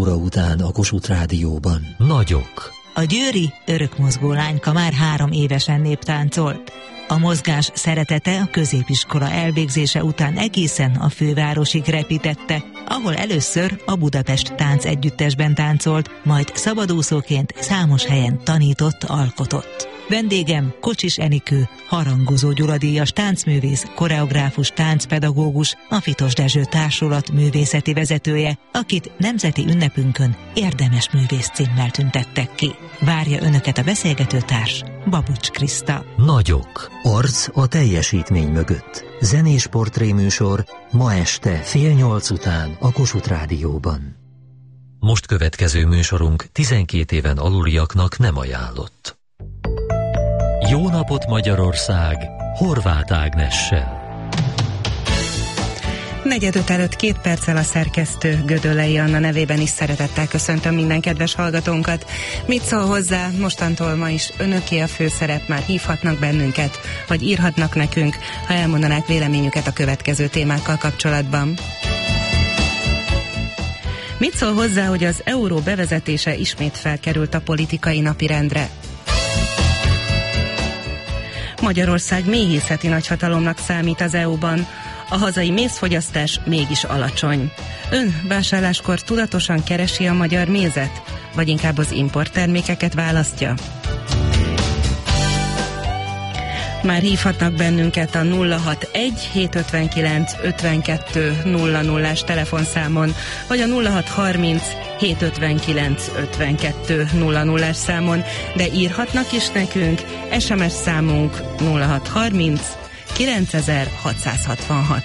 óra után a Kossuth Rádióban. Nagyok. A győri örökmozgó lányka már 3 évesen néptáncolt. A mozgás szeretete a középiskola elvégzése után egészen a fővárosig repítette, ahol először a Budapest Tánc Együttesben táncolt, majd szabadúszóként számos helyen tanított, alkotott. Vendégem Kocsis Enikő, Harangozó Gyula díjas táncművész, koreográfus, táncpedagógus, a Fitos Dezső Társulat művészeti vezetője, akit nemzeti ünnepünkön érdemes művész címmel tüntettek ki. Várja önöket a beszélgetőtárs, Babucs Kriszta. Nagyok. Arc a teljesítmény mögött. Zenés portréműsor ma este 7:30 után a Kossuth Rádióban. Most következő műsorunk 12 éven aluliaknak nem ajánlott. Jó napot Magyarország! Horváth Ágnessel. 4:45 előtt 2 perccel a szerkesztő Gödöllei Anna nevében is szeretettel köszöntöm minden kedves hallgatónkat. Mit szól hozzá? Mostantól ma is önöké a főszerep, már hívhatnak bennünket, vagy írhatnak nekünk, ha elmondanák véleményüket a következő témákkal kapcsolatban. Mit szól hozzá, hogy az euró bevezetése ismét felkerült a politikai napirendre? Magyarország méhészeti nagyhatalomnak számít az EU-ban. A hazai mézfogyasztás mégis alacsony. Ön vásárláskor tudatosan keresi a magyar mézet, vagy inkább az importtermékeket választja? Már hívhatnak bennünket a 061-759-5200-as telefonszámon, vagy a 0630-759-5200-as számon, de írhatnak is nekünk, SMS számunk 0630 9666.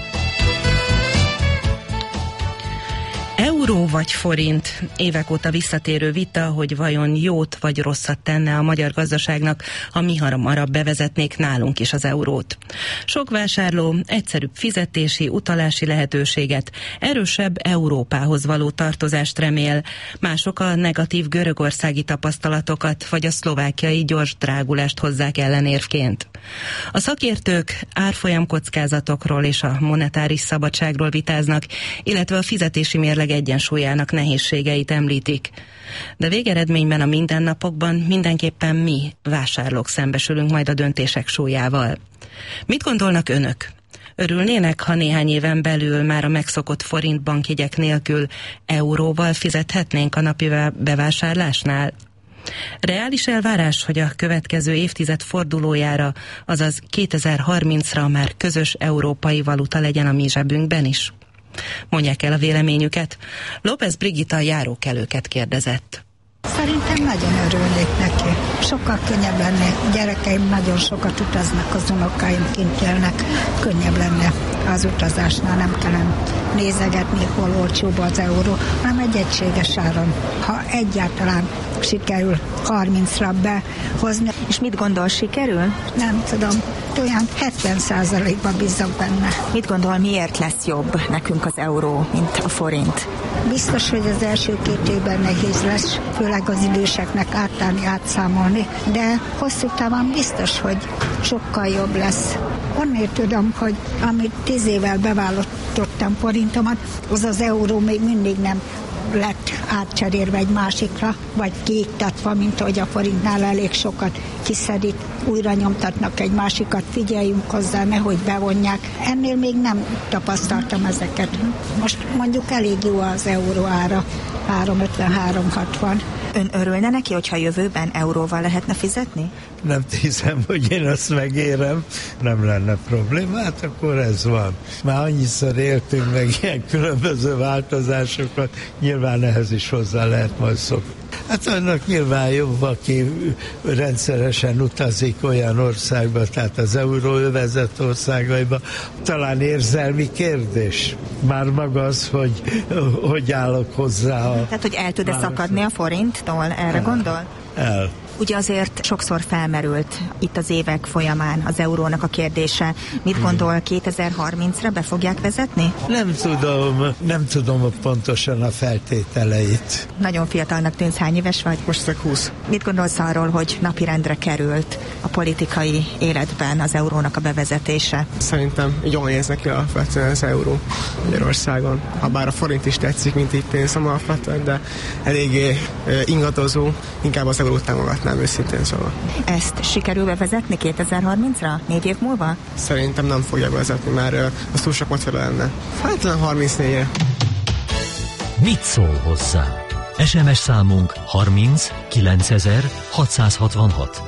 Euró vagy forint? Évek óta visszatérő vita, hogy vajon jót vagy rosszat tenne a magyar gazdaságnak, ha mi hamarabb bevezetnék nálunk is az eurót. Sok vásárló egyszerűbb fizetési, utalási lehetőséget, erősebb Európához való tartozást remél. Mások a negatív görögországi tapasztalatokat, vagy a szlovákiai gyors drágulást hozzák ellenérvként. A szakértők árfolyamkockázatokról és a monetáris szabadságról vitáznak, illetve a fizetési mérleg egyensúlyának nehézségeit említik. De végeredményben a mindennapokban mindenképpen mi, vásárlók szembesülünk majd a döntések súlyával. Mit gondolnak önök? Örülnének, ha néhány éven belül már a megszokott forint bankjegyek nélkül euróval fizethetnénk a napi bevásárlásnál? Reális elvárás, hogy a következő évtized fordulójára, azaz 2030-ra már közös európai valuta legyen a mi zsebünkben is? Mondják el a véleményüket. López Brigitta járókelőket kérdezett. Szerintem nagyon örülnék neki. Sokkal könnyebb lenne. Gyerekeim nagyon sokat utaznak, az unokáim kint élnek. Könnyebb lenne az utazásnál, nem kellene nézegetni, hol olcsóbb az euró, hanem egy egységes áron. Ha egyáltalán sikerül 30-ra behozni. És mit gondol, sikerül? Nem tudom, olyan 70%-ban bízok benne. Mit gondol, miért lesz jobb nekünk az euró, mint a forint? Biztos, hogy az első 2 évben nehéz lesz, főleg az időseknek átállni, átszámolni, de hosszú távon biztos, hogy sokkal jobb lesz. Onnét tudom, hogy amit 10 évvel bevállottam forintomat, az euró még mindig nem lett átcserélve egy másikra, vagy kiiktatva, mint ahogy a forintnál elég sokat kiszedik, újra nyomtatnak egy másikat, figyeljünk hozzá, nehogy bevonják. Ennél még nem tapasztaltam ezeket. Most mondjuk elég jó az euró ára, 3,50-3,60. Ön örülne neki, hogyha jövőben euróval lehetne fizetni? Nem hiszem, hogy én azt megérem, nem lenne probléma, hát akkor ez van. Már annyiszor éltünk meg ilyen különböző változásokat, nyilván ehhez is hozzá lehet majd szokni. Hát annak nyilván jobb, aki rendszeresen utazik olyan országba, tehát az euróövezet országaiba, talán érzelmi kérdés. Már maga az, hogy állok hozzá. Tehát, hogy el tud-e szakadni a forinttól, erre gondol? Ugye azért sokszor felmerült itt az évek folyamán az eurónak a kérdése. Mit gondol, 2030-ra be fogják vezetni? Nem tudom pontosan a feltételeit. Nagyon fiatalnak tűnsz, hány éves vagy? Most 20. Mit gondolsz arról, hogy napirendre került a politikai életben az eurónak a bevezetése? Szerintem jól néznek ki alapvetően az euró Magyarországon. Habár a forint is tetszik, mint itt pénzem alapvetően, de eléggé ingadozó, inkább az eurót támogatnám őszintén szóval. Ezt sikerül bevezetni 2030-ra? 4 év múlva? Szerintem nem fogja vezetni, mert az túl sok macera lenne. Feltétlenül 34-re. Mit szól hozzá? SMS számunk 30 9000 666.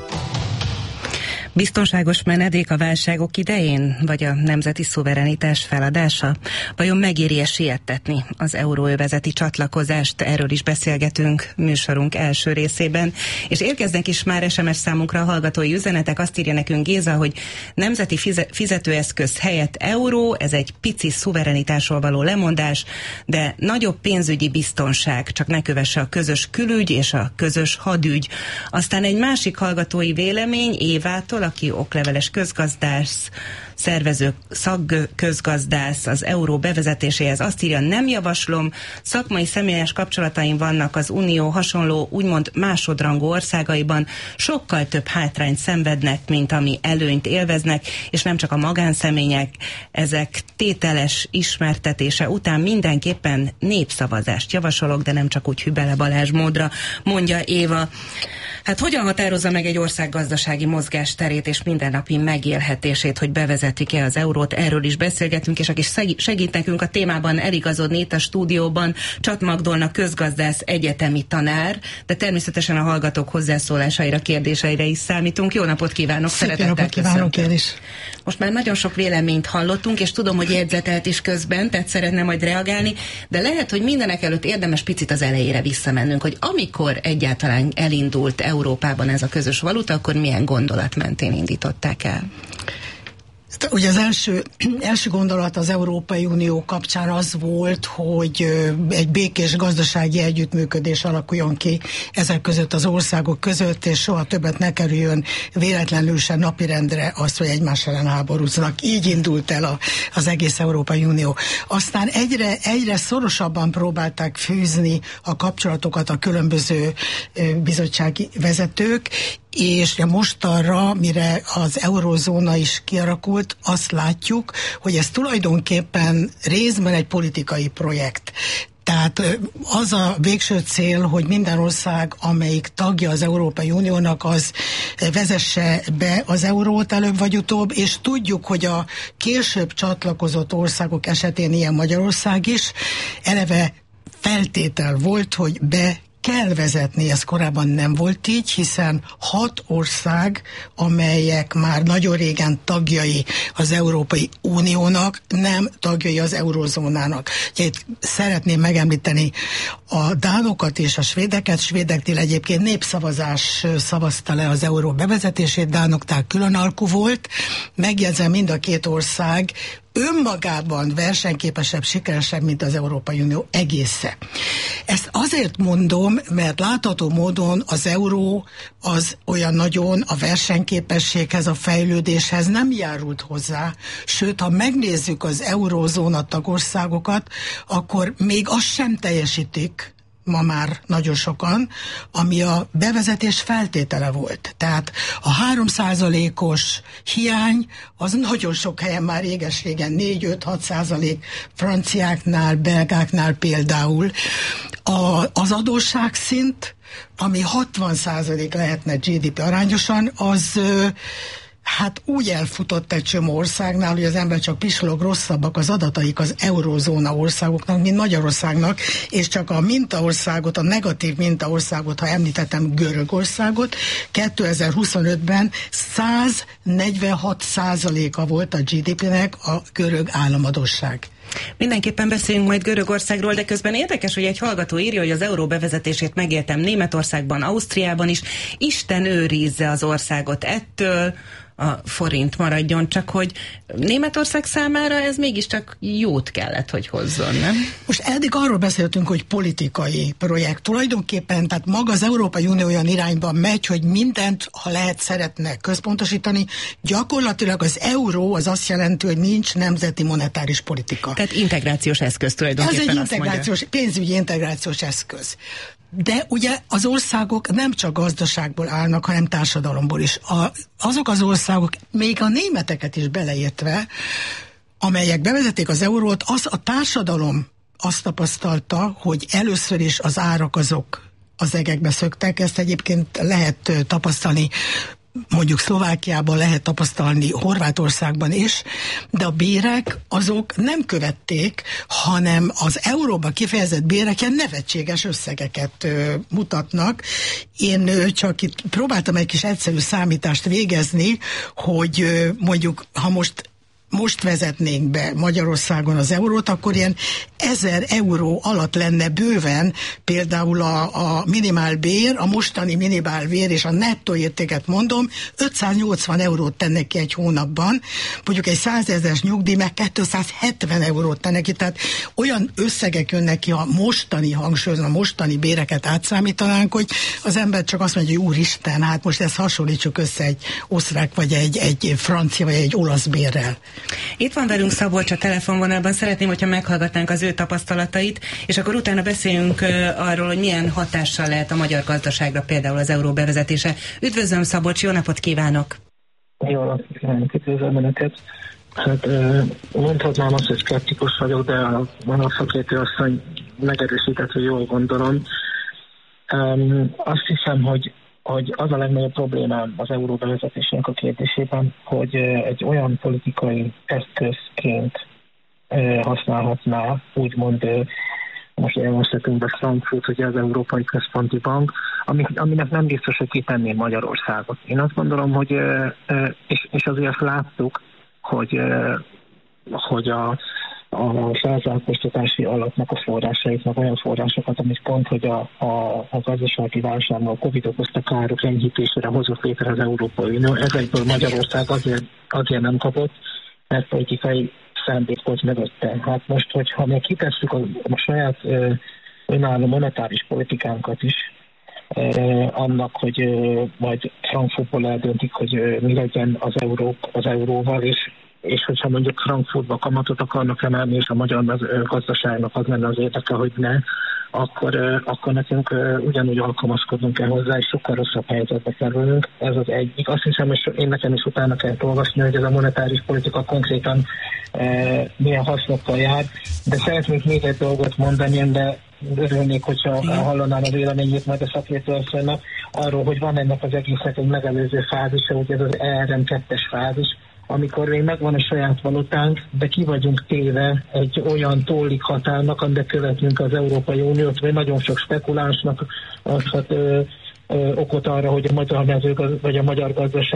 Biztonságos menedék a válságok idején, vagy a nemzeti szuverenitás feladása? Vajon megéri-e siettetni az euróövezeti csatlakozást? Erről is beszélgetünk műsorunk első részében. És érkeznek is már SMS számunkra a hallgatói üzenetek. Azt írja nekünk Géza, hogy nemzeti fizetőeszköz helyett euró, ez egy pici szuverenitásról való lemondás, de nagyobb pénzügyi biztonság, csak ne kövesse a közös külügy és a közös hadügy. Aztán egy másik hallgatói vélemény Évától, aki okleveles közgazdász, szervező szakközgazdász, az euró bevezetéséhez azt írja, nem javaslom, szakmai személyes kapcsolataim vannak az unió hasonló, úgymond másodrangú országaiban, sokkal több hátrányt szenvednek, mint ami előnyt élveznek, és nem csak a magánszemélyek, ezek tételes ismertetése után mindenképpen népszavazást javasolok, de nem csak úgy Hübele Balázs módra, mondja Éva. Hát hogyan határozza meg egy ország gazdasági mozgásterét és mindennapi megélhetését, hogy bevezetik-e az eurót? Erről is beszélgetünk, és aki segít nekünk a témában eligazodni itt a stúdióban, Csat Magdolna közgazdász, egyetemi tanár, de természetesen a hallgatók hozzászólásaira, kérdéseire is számítunk. Jó napot kívánok! Szép napot kívánok én is! Most már nagyon sok véleményt hallottunk, és tudom, hogy jegyzetelt is közben, tehát szeretne majd reagálni, de lehet, hogy mindenek előtt érdemes picit az elejére visszamennünk, hogy amikor egyáltalán elindult Európában ez a közös valuta, akkor milyen gondolat mentén indították el? Ugye az első gondolat az Európai Unió kapcsán az volt, hogy egy békés gazdasági együttműködés alakuljon ki ezek között az országok között, és soha többet ne kerüljön véletlenül se napirendre azt, hogy egymás ellen háborúznak. Így indult el az egész Európai Unió. Aztán egyre szorosabban próbálták fűzni a kapcsolatokat a különböző bizottsági vezetők, és mostanra, mire az eurózóna is kialakult, azt látjuk, hogy ez tulajdonképpen részben egy politikai projekt. Tehát az a végső cél, hogy minden ország, amelyik tagja az Európai Uniónak, az vezesse be az eurót előbb vagy utóbb, és tudjuk, hogy a később csatlakozott országok esetén, ilyen Magyarország is, eleve feltétel volt, hogy kell vezetni, ez korábban nem volt így, hiszen 6 ország, amelyek már nagyon régen tagjai az Európai Uniónak, nem tagjai az eurozónának. Ugye itt szeretném megemlíteni a dánokat és a svédeket. Svédeknél egyébként népszavazás szavazta le az euró bevezetését, dánoknál külön alkú volt. Megjegyzem, mind a két ország önmagában versenyképesebb, sikeresebb, mint az Európai Unió egésze. Ezt azért mondom, mert látható módon az euró az olyan nagyon a versenyképességhez, a fejlődéshez nem járult hozzá, sőt, ha megnézzük az eurózóna tagországokat, akkor még azt sem teljesítik, ma már nagyon sokan, ami a bevezetés feltétele volt. Tehát a 3%-os hiány az nagyon sok helyen már réges-régen 4-5-6% franciáknál, belgáknál például. Az adósságszint, ami 60% lehetne GDP arányosan, az hát úgy elfutott egy csomó országnál, hogy az ember csak pislog, rosszabbak az adataik az eurózóna országoknak, mint Magyarországnak, és csak a mintaországot, a negatív mintaországot, ha említettem Görögországot, 2025-ben 146%-a volt a GDP-nek a görög államadósság. Mindenképpen beszéljünk majd Görögországról, de közben érdekes, hogy egy hallgató írja, hogy az euró bevezetését megéltem Németországban, Ausztriában is. Isten őrizze az országot ettől, a forint maradjon, csak hogy Németország számára ez mégiscsak jót kellett, hogy hozzon, nem? Most eddig arról beszéltünk, hogy politikai projekt. Tulajdonképpen, tehát maga az Európai Unió olyan irányban megy, hogy mindent, ha lehet, szeretne központosítani. Gyakorlatilag az euró az azt jelenti, hogy nincs nemzeti monetáris politika. Tehát integrációs eszköz tulajdonképpen. Ez egy integrációs, pénzügyi integrációs eszköz. De ugye az országok nem csak gazdaságból állnak, hanem társadalomból is. Azok az országok, még a németeket is beleértve, amelyek bevezették az eurót, a társadalom azt tapasztalta, hogy először is az árak azok az egekbe szöktek. Ezt egyébként lehet tapasztalni, mondjuk Szlovákiában, lehet tapasztalni Horvátországban is, de a bérek azok nem követték, hanem az euróba kifejezett bérek ilyen nevetséges összegeket mutatnak. Én csak itt próbáltam egy kis egyszerű számítást végezni, hogy mondjuk, ha most vezetnénk be Magyarországon az eurót, akkor ilyen 1000 euró alatt lenne bőven például a minimálbér, a mostani minimálbér és a nettó értéket mondom, 580 eurót tennek ki egy hónapban, mondjuk egy 100 000-es nyugdíj meg 270 eurót tennek ki, tehát olyan összegek jönnek ki, ha a mostani béreket átszámítanánk, hogy az ember csak azt mondja, hogy úristen, hát most ezt hasonlítsuk össze egy osztrák, vagy egy francia, vagy egy olasz bérrel. Itt van velünk Szabolcs a telefonvonalban, szeretném, hogyha meghallgatnánk az ő tapasztalatait, és akkor utána beszéljünk arról, hogy milyen hatással lehet a magyar gazdaságra például az euró bevezetése. Üdvözlöm, Szabolcs, jó napot kívánok! Jó napot kívánok, üdvözlöm Önöket! Hát mondhatnám azt, hogy szkeptikus vagyok, de a szakértő asszony megerősített, hogy jól gondolom. Azt hiszem, hogy az a legnagyobb problémám az euró bevezetésének a kérdésében, hogy egy olyan politikai eszközként használhatná, úgymond most elmondhatunk be Frankfurt, ugye az Európai Központi Bank, aminek nem biztos, hogy kitenné Magyarországot. Én azt gondolom, hogy és azért azt láttuk, hogy a felzárkóztatási alapnak a forrásaiknak olyan forrásokat, amit pont, hogy a gazdasági válságban a Covid okozta károk enyhítésére hozott létre az Európai Unió. Ezekből Magyarország azért nem kapott, mert politikai szándék volt mögötte. Hát most, hogyha még kitesszük a saját önálló monetáris politikánkat is, annak, hogy majd Frankfurtból eldöntik, hogy mi legyen az euróval, és hogyha mondjuk Frankfurtba kamatot akarnak emelni, és a magyar gazdaságnak az lenne az érdeke, hogy ne, akkor nekünk ugyanúgy alkalmazkodnunk kell hozzá, és sokkal rosszabb helyzetbe kerülünk. Ez az egyik. Azt hiszem, és én nekem is utána kell olvasni, hogy ez a monetáris politika konkrétan milyen hasznokkal jár. De szeretnék még egy dolgot mondani, de örülnék, hogyha hallanám a véleményét majd a szakértőasszonynak arról, hogy van ennek az egésznek egy megelőző fázisa, ugye ez az ERM2-es fázis, amikor még megvan a saját valutánk, de ki vagyunk téve egy olyan tollik határnak, amiben követnünk az Európai Uniót, vagy nagyon sok spekulánsnak adhat okot arra, hogy a magyar vagy a magyar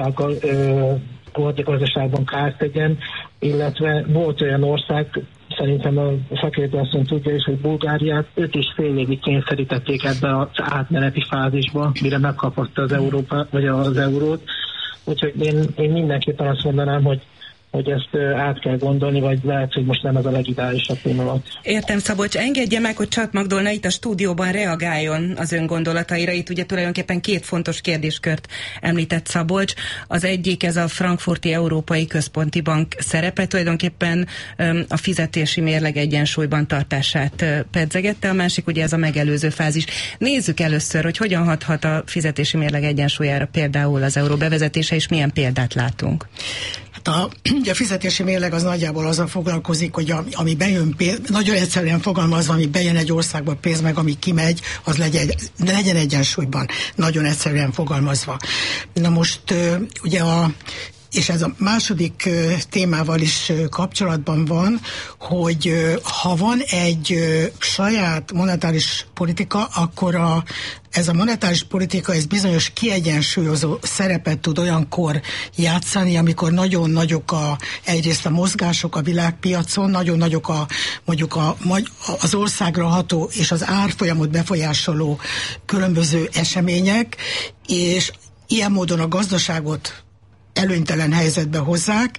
gazdaságban kárt tegyen, illetve volt olyan ország, szerintem a szakértő asszony tudja is, hogy Bulgáriát 5,5 évig kényszerítették ebbe az átmeneti fázisba, mire megkapott az eurót. Úgyhogy én mindenképpen azt mondanám, hogy ezt át kell gondolni, vagy lehet, hogy most nem ez a legideálisabb pillanat. Értem, Szabolcs, engedje meg, hogy Csap Magdolna itt a stúdióban reagáljon az ön gondolataira. Itt ugye tulajdonképpen két fontos kérdéskört említett Szabolcs. Az egyik ez a Frankfurti Európai Központi Bank szerepe, tulajdonképpen a fizetési mérleg egyensúlyban tartását pedzegette, a másik ugye ez a megelőző fázis. Nézzük először, hogy hogyan hathat a fizetési mérleg egyensúlyára például az euró bevezetése, és milyen példát látunk. Ugye a fizetési mérleg az nagyjából azzal foglalkozik, hogy ami bejön pénz, nagyon egyszerűen fogalmazva, ami bejön egy országba pénz, meg ami kimegy, az legyen egyensúlyban. Nagyon egyszerűen fogalmazva. Na most ugye és ez a második témával is kapcsolatban van, hogy ha van egy saját monetáris politika, akkor ez a monetáris politika ez bizonyos kiegyensúlyozó szerepet tud olyankor játszani, amikor nagyon nagyok egyrészt a mozgások a világpiacon, nagyon nagyok mondjuk az országra ható és az árfolyamot befolyásoló különböző események, és ilyen módon a gazdaságot előnytelen helyzetbe hozzák.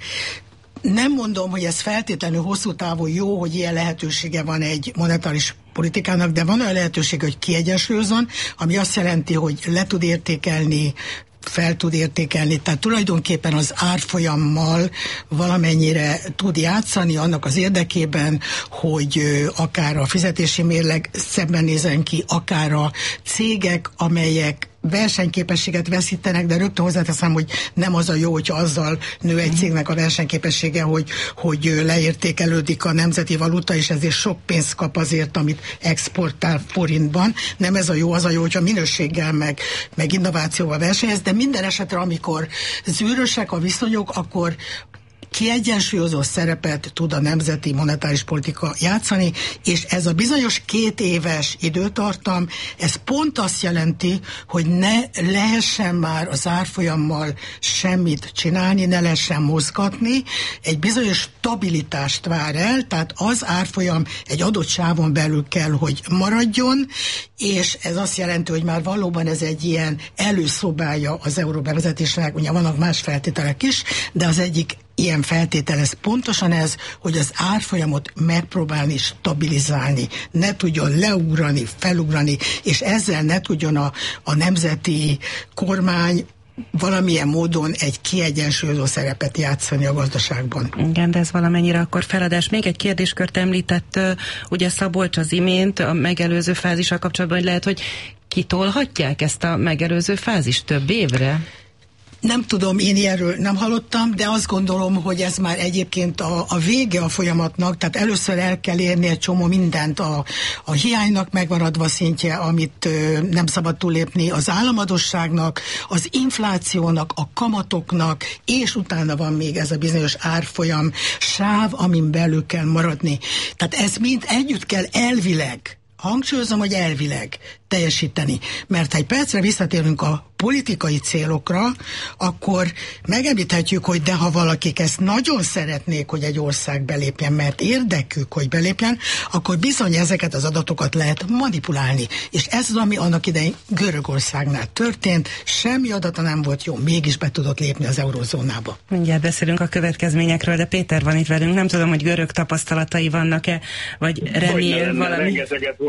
Nem mondom, hogy ez feltétlenül hosszú távon jó, hogy ilyen lehetősége van egy monetáris politikának, de van olyan lehetőség, hogy kiegyensúlyozzon, ami azt jelenti, hogy le tud értékelni, fel tud értékelni, tehát tulajdonképpen az árfolyammal valamennyire tud játszani annak az érdekében, hogy akár a fizetési mérleg szebben nézzen ki, akár a cégek, amelyek versenyképességet veszítenek, de rögtön hozzáteszem, hogy nem az a jó, hogyha azzal nő egy cégnek a versenyképessége, hogy leértékelődik a nemzeti valuta, és ezért sok pénzt kap azért, amit exportál forintban. Nem ez a jó, az a jó, hogyha minőséggel meg innovációval versenyez, de minden esetre, amikor zűrösek a viszonyok, akkor kiegyensúlyozó szerepet tud a nemzeti monetáris politika játszani, és ez a bizonyos 2 éves időtartam, ez pont azt jelenti, hogy ne lehessen már az árfolyammal semmit csinálni, ne lehessen mozgatni, egy bizonyos stabilitást vár el, tehát az árfolyam egy adott sávon belül kell, hogy maradjon, és ez azt jelenti, hogy már valóban ez egy ilyen előszobája az euró bevezetésnek, ugye vannak más feltételek is, de az egyik ilyen feltétel ez pontosan ez, hogy az árfolyamot megpróbálni stabilizálni, ne tudjon leugrani, felugrani, és ezzel ne tudjon a nemzeti kormány valamilyen módon egy kiegyensúlyozó szerepet játszani a gazdaságban. Igen, de ez valamennyire akkor feladás. Még egy kérdéskört említett ugye Szabolcs az imént a megelőző fázissal kapcsolatban, hogy lehet, hogy kitolhatják ezt a megelőző fázist több évre? Nem tudom, én ilyenről nem hallottam, de azt gondolom, hogy ez már egyébként a vége a folyamatnak, tehát először el kell érni egy csomó mindent, a hiánynak megmaradva szintje, amit nem szabad túllépni, az államadosságnak, az inflációnak, a kamatoknak, és utána van még ez a bizonyos árfolyam sáv, amin belül kell maradni. Tehát ez mind együtt kell elvileg, hangsúlyozom, hogy elvileg teljesíteni. Mert ha egy percre visszatérünk a politikai célokra, akkor megemlíthetjük, hogy de ha valakik ezt nagyon szeretnék, hogy egy ország belépjen, mert érdekük, hogy belépjen, akkor bizony ezeket az adatokat lehet manipulálni. És ez az, ami annak idején Görögországnál történt, semmi adata nem volt jó, mégis be tudott lépni az eurózónába. Mindjárt beszélünk a következményekről, de Péter van itt velünk, nem tudom, hogy görög tapasztalatai vannak-e, vagy remél valami.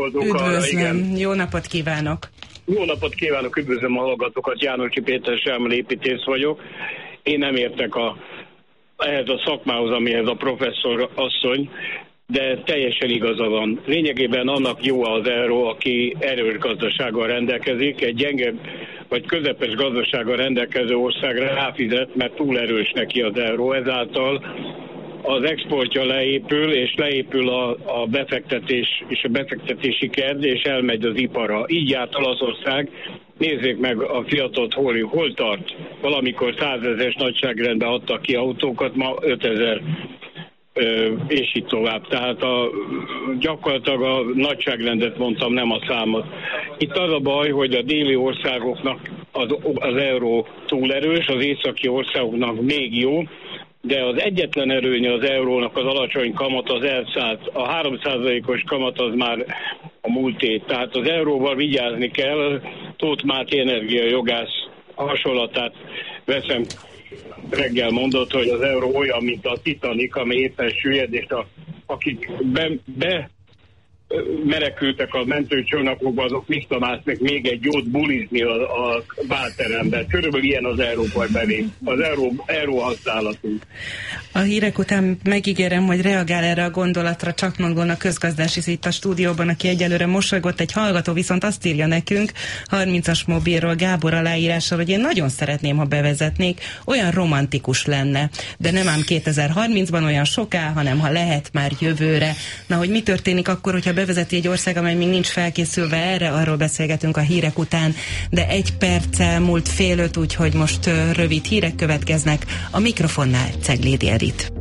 Üdvözlöm, jó napot kívánok! Jó napot kívánok, üdvözlöm a hallgatókat, Jánosi Péter Selmel építész vagyok. Én nem értek ehhez a szakmához, amihez a professzor asszony, de teljesen igaza van. Lényegében annak jó az euró, aki erős gazdasággal rendelkezik, egy gyenge vagy közepes gazdasággal rendelkező országra ráfizet, mert túl erős neki az euró, ezáltal az exportja leépül, és leépül a befektetés és a befektetési kedv, és elmegy az iparra. Így járt Olaszország. Nézzék meg a Fiatot, hol tart. Valamikor 100 000-es nagyságrendben adtak ki autókat, ma 5000 és így tovább. Tehát gyakorlatilag a nagyságrendet mondtam, nem a számot. Itt az a baj, hogy a déli országoknak az euró túl erős, az északi országoknak még jó, de az egyetlen erőnye az eurónak az alacsony kamat, az elszállt. A 3%-os kamat az már a múlté. Tehát az euróval vigyázni kell. Tóth Máté energiajogász hasonlatát veszem, reggel mondott, hogy az euró olyan, mint a Titanic, ami éppen süllyed, és akik menekültek a mentőcsónakokba, azok visszamásznak még egy jót bulizni a bálteremben. Körülbelül ilyen az európai belé, az euró használatunk. A hírek után megígérem, hogy reagál erre a gondolatra Csakmangon a közgazdász itt a stúdióban, aki egyelőre mosolygott. Egy hallgató viszont azt írja nekünk 30-as mobilról Gábor aláírással, hogy én nagyon szeretném, ha bevezetnék, olyan romantikus lenne, de nem ám 2030-ban olyan soká, hanem ha lehet már jövőre. Na, hogy mi történik akkor, hogyha bevezeti egy ország, amely még nincs felkészülve erre, arról beszélgetünk a hírek után, de 1 perccel múlt 4:30, úgyhogy most rövid hírek következnek. A mikrofonnál Ceglédi Edit.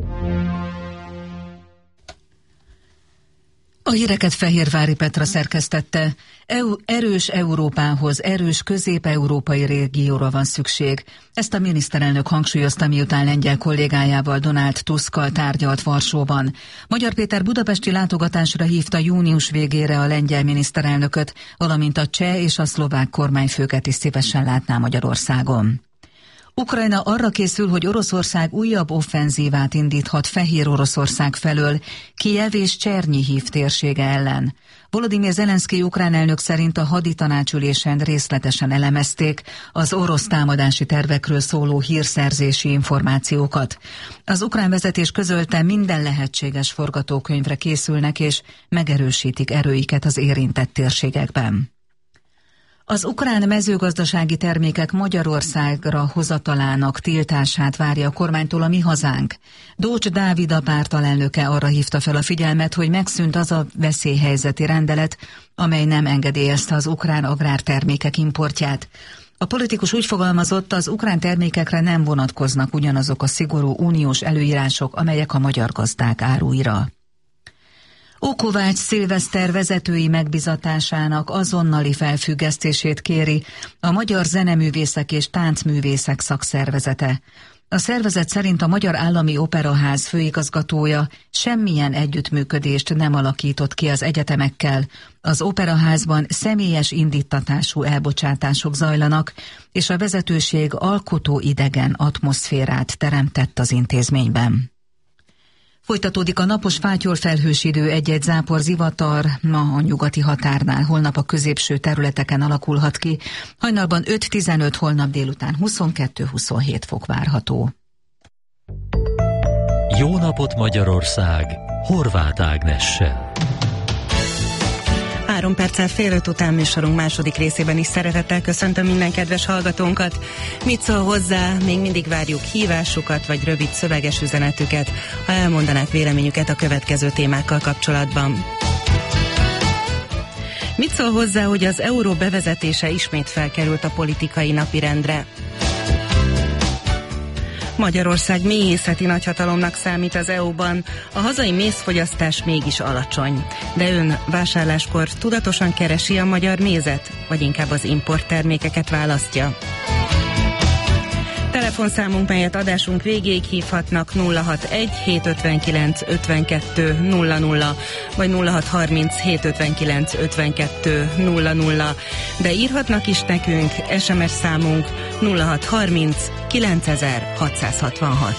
A híreket Fehérvári Petra szerkesztette. Erős Európához, erős közép-európai régióra van szükség. Ezt a miniszterelnök hangsúlyozta, miután lengyel kollégájával, Donald Tuskkal tárgyalt Varsóban. Magyar Péter budapesti látogatásra hívta június végére a lengyel miniszterelnököt, valamint a cseh és a szlovák kormányfőket is szívesen látná Magyarországon. Ukrajna arra készül, hogy Oroszország újabb offenzívát indíthat Fehér Oroszország felől, Kijev és Csernyihív térsége ellen. Volodymyr Zelenszkij ukrán elnök szerint a haditanácsülésen részletesen elemezték az orosz támadási tervekről szóló hírszerzési információkat. Az ukrán vezetés közölte, minden lehetséges forgatókönyvre készülnek és megerősítik erőiket az érintett térségekben. Az ukrán mezőgazdasági termékek Magyarországra hozatalának tiltását várja a kormánytól a Mi Hazánk. Dócs Dávid, a párt alelnöke arra hívta fel a figyelmet, hogy megszűnt az a veszélyhelyzeti rendelet, amely nem engedélyezte az ukrán agrártermékek importját. A politikus úgy fogalmazott, az ukrán termékekre nem vonatkoznak ugyanazok a szigorú uniós előírások, amelyek a magyar gazdák áruira. Ókovács Szilveszter vezetői megbizatásának azonnali felfüggesztését kéri a Magyar Zeneművészek és Táncművészek Szakszervezete. A szervezet szerint a Magyar Állami Operaház főigazgatója semmilyen együttműködést nem alakított ki az egyetemekkel. Az operaházban személyes indíttatású elbocsátások zajlanak, és a vezetőség alkotóidegen atmoszférát teremtett az intézményben. Folytatódik a napos fátyolfelhős idő, egy-egy zápor zivatar ma a nyugati határnál, holnap a középső területeken alakulhat ki. Hajnalban 5-15, holnap délután 22-27 fok várható. Jó napot Magyarország! Horváth Ágnessel. 3 perccel 4:30 után műsorunk második részében is szeretettel köszöntöm minden kedves hallgatónkat. Mit szól hozzá? Még mindig várjuk hívásukat, vagy rövid szöveges üzenetüket, ha elmondanák véleményüket a következő témákkal kapcsolatban. Mit szól hozzá, hogy az euró bevezetése ismét felkerült a politikai napirendre? Magyarország méhészeti nagyhatalomnak számít az EU-ban, a hazai mézfogyasztás mégis alacsony. De ön vásárláskor tudatosan keresi a magyar mézet, vagy inkább az importtermékeket választja? Telefonszámunk, melyet adásunk végéig hívhatnak 061 759 52 00 vagy 0630 759 52 00, de írhatnak is nekünk, SMS számunk 0630 9666.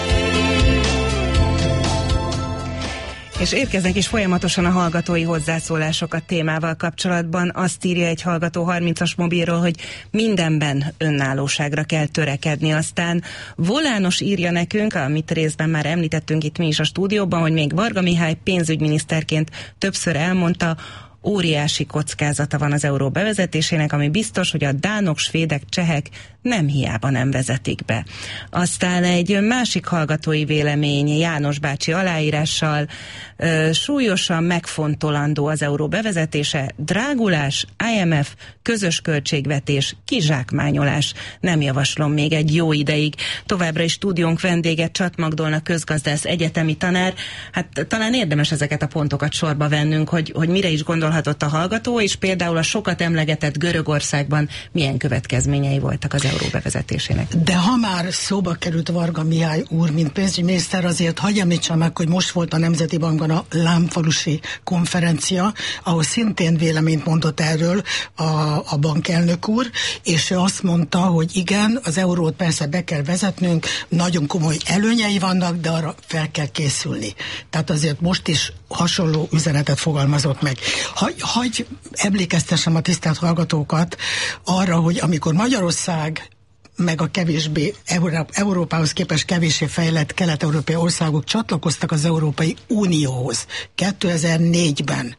És érkeznek is folyamatosan a hallgatói hozzászólások a témával kapcsolatban. Azt írja egy hallgató 30-as mobilról, hogy mindenben önállóságra kell törekedni. Aztán Volános írja nekünk, amit részben már említettünk itt mi is a stúdióban, hogy még Varga Mihály pénzügyminiszterként többször elmondta, óriási kockázata van az euró bevezetésének, ami biztos, hogy a dánok, svédek, csehek nem hiába nem vezetik be. Aztán egy másik hallgatói vélemény János bácsi aláírással, súlyosan megfontolandó az euró bevezetése, drágulás, IMF, közös költségvetés, kizsákmányolás. Nem javaslom még egy jó ideig. Továbbra is stúdiónk vendége Csat Magdolna közgazdász, egyetemi tanár. Hát talán érdemes ezeket a pontokat sorba vennünk, hogy mire is gondolhatott a hallgató, és például a sokat emlegetett Görögországban milyen következményei voltak az euró bevezetésének. De ha már szóba került Varga Mihály úr, mint pénzügyminiszter, azért hagyj említsem meg, hogy most volt a Nemzeti Bankban a Lámfalusi konferencia, ahol szintén véleményt mondott erről a bankelnök úr, és ő azt mondta, hogy igen, az eurót persze be kell vezetnünk, nagyon komoly előnyei vannak, de arra fel kell készülni. Tehát azért most is hasonló üzenetet fogalmazott meg. Hagyj emlékeztessem a tisztelt hallgatókat arra, hogy amikor Magyarország meg a kevésbé Európához képest kevéssé fejlett kelet-európai országok csatlakoztak az Európai Unióhoz 2004-ben,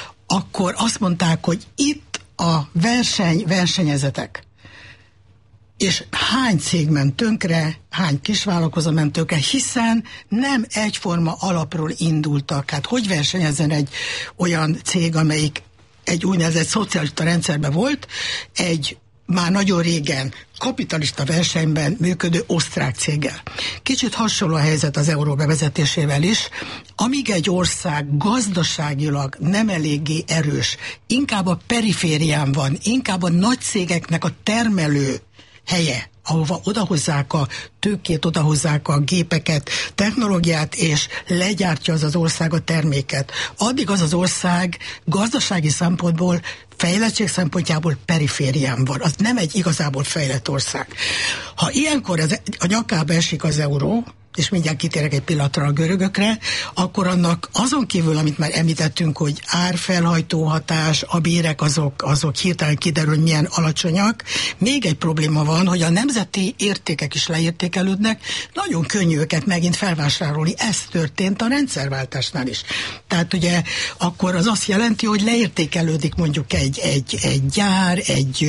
akkor azt mondták, hogy itt a versenyezetek és hány cég ment tönkre, hány kisvállalkozó ment tönkre, hiszen nem egyforma alapról indultak. Hát hogy versenyezzen egy olyan cég, amelyik egy úgynevezett szocialista rendszerben volt, egy már nagyon régen kapitalista versenyben működő osztrák céggel. Kicsit hasonló a helyzet az euró bevezetésével is. Amíg egy ország gazdaságilag nem eléggé erős, inkább a periférián van, inkább a nagy cégeknek a termelő helye, ahova odahozzák a tőkét, odahozzák a gépeket, technológiát, és legyártja az ország a terméket. Addig az ország gazdasági szempontból, fejlettség szempontjából periférián van. Az nem egy igazából fejlett ország. Ha ilyenkor a nyakába esik az euró, és mindjárt kitérek egy pillanatra a görögökre, akkor annak azon kívül, amit már említettünk, hogy árfelhajtó hatás, a bérek azok hirtelen kiderül, hogy milyen alacsonyak. Még egy probléma van, hogy a nemzeti értékek is leértékelődnek, nagyon könnyű őket megint felvásárolni. Ez történt a rendszerváltásnál is. Tehát ugye akkor az azt jelenti, hogy leértékelődik mondjuk egy gyár,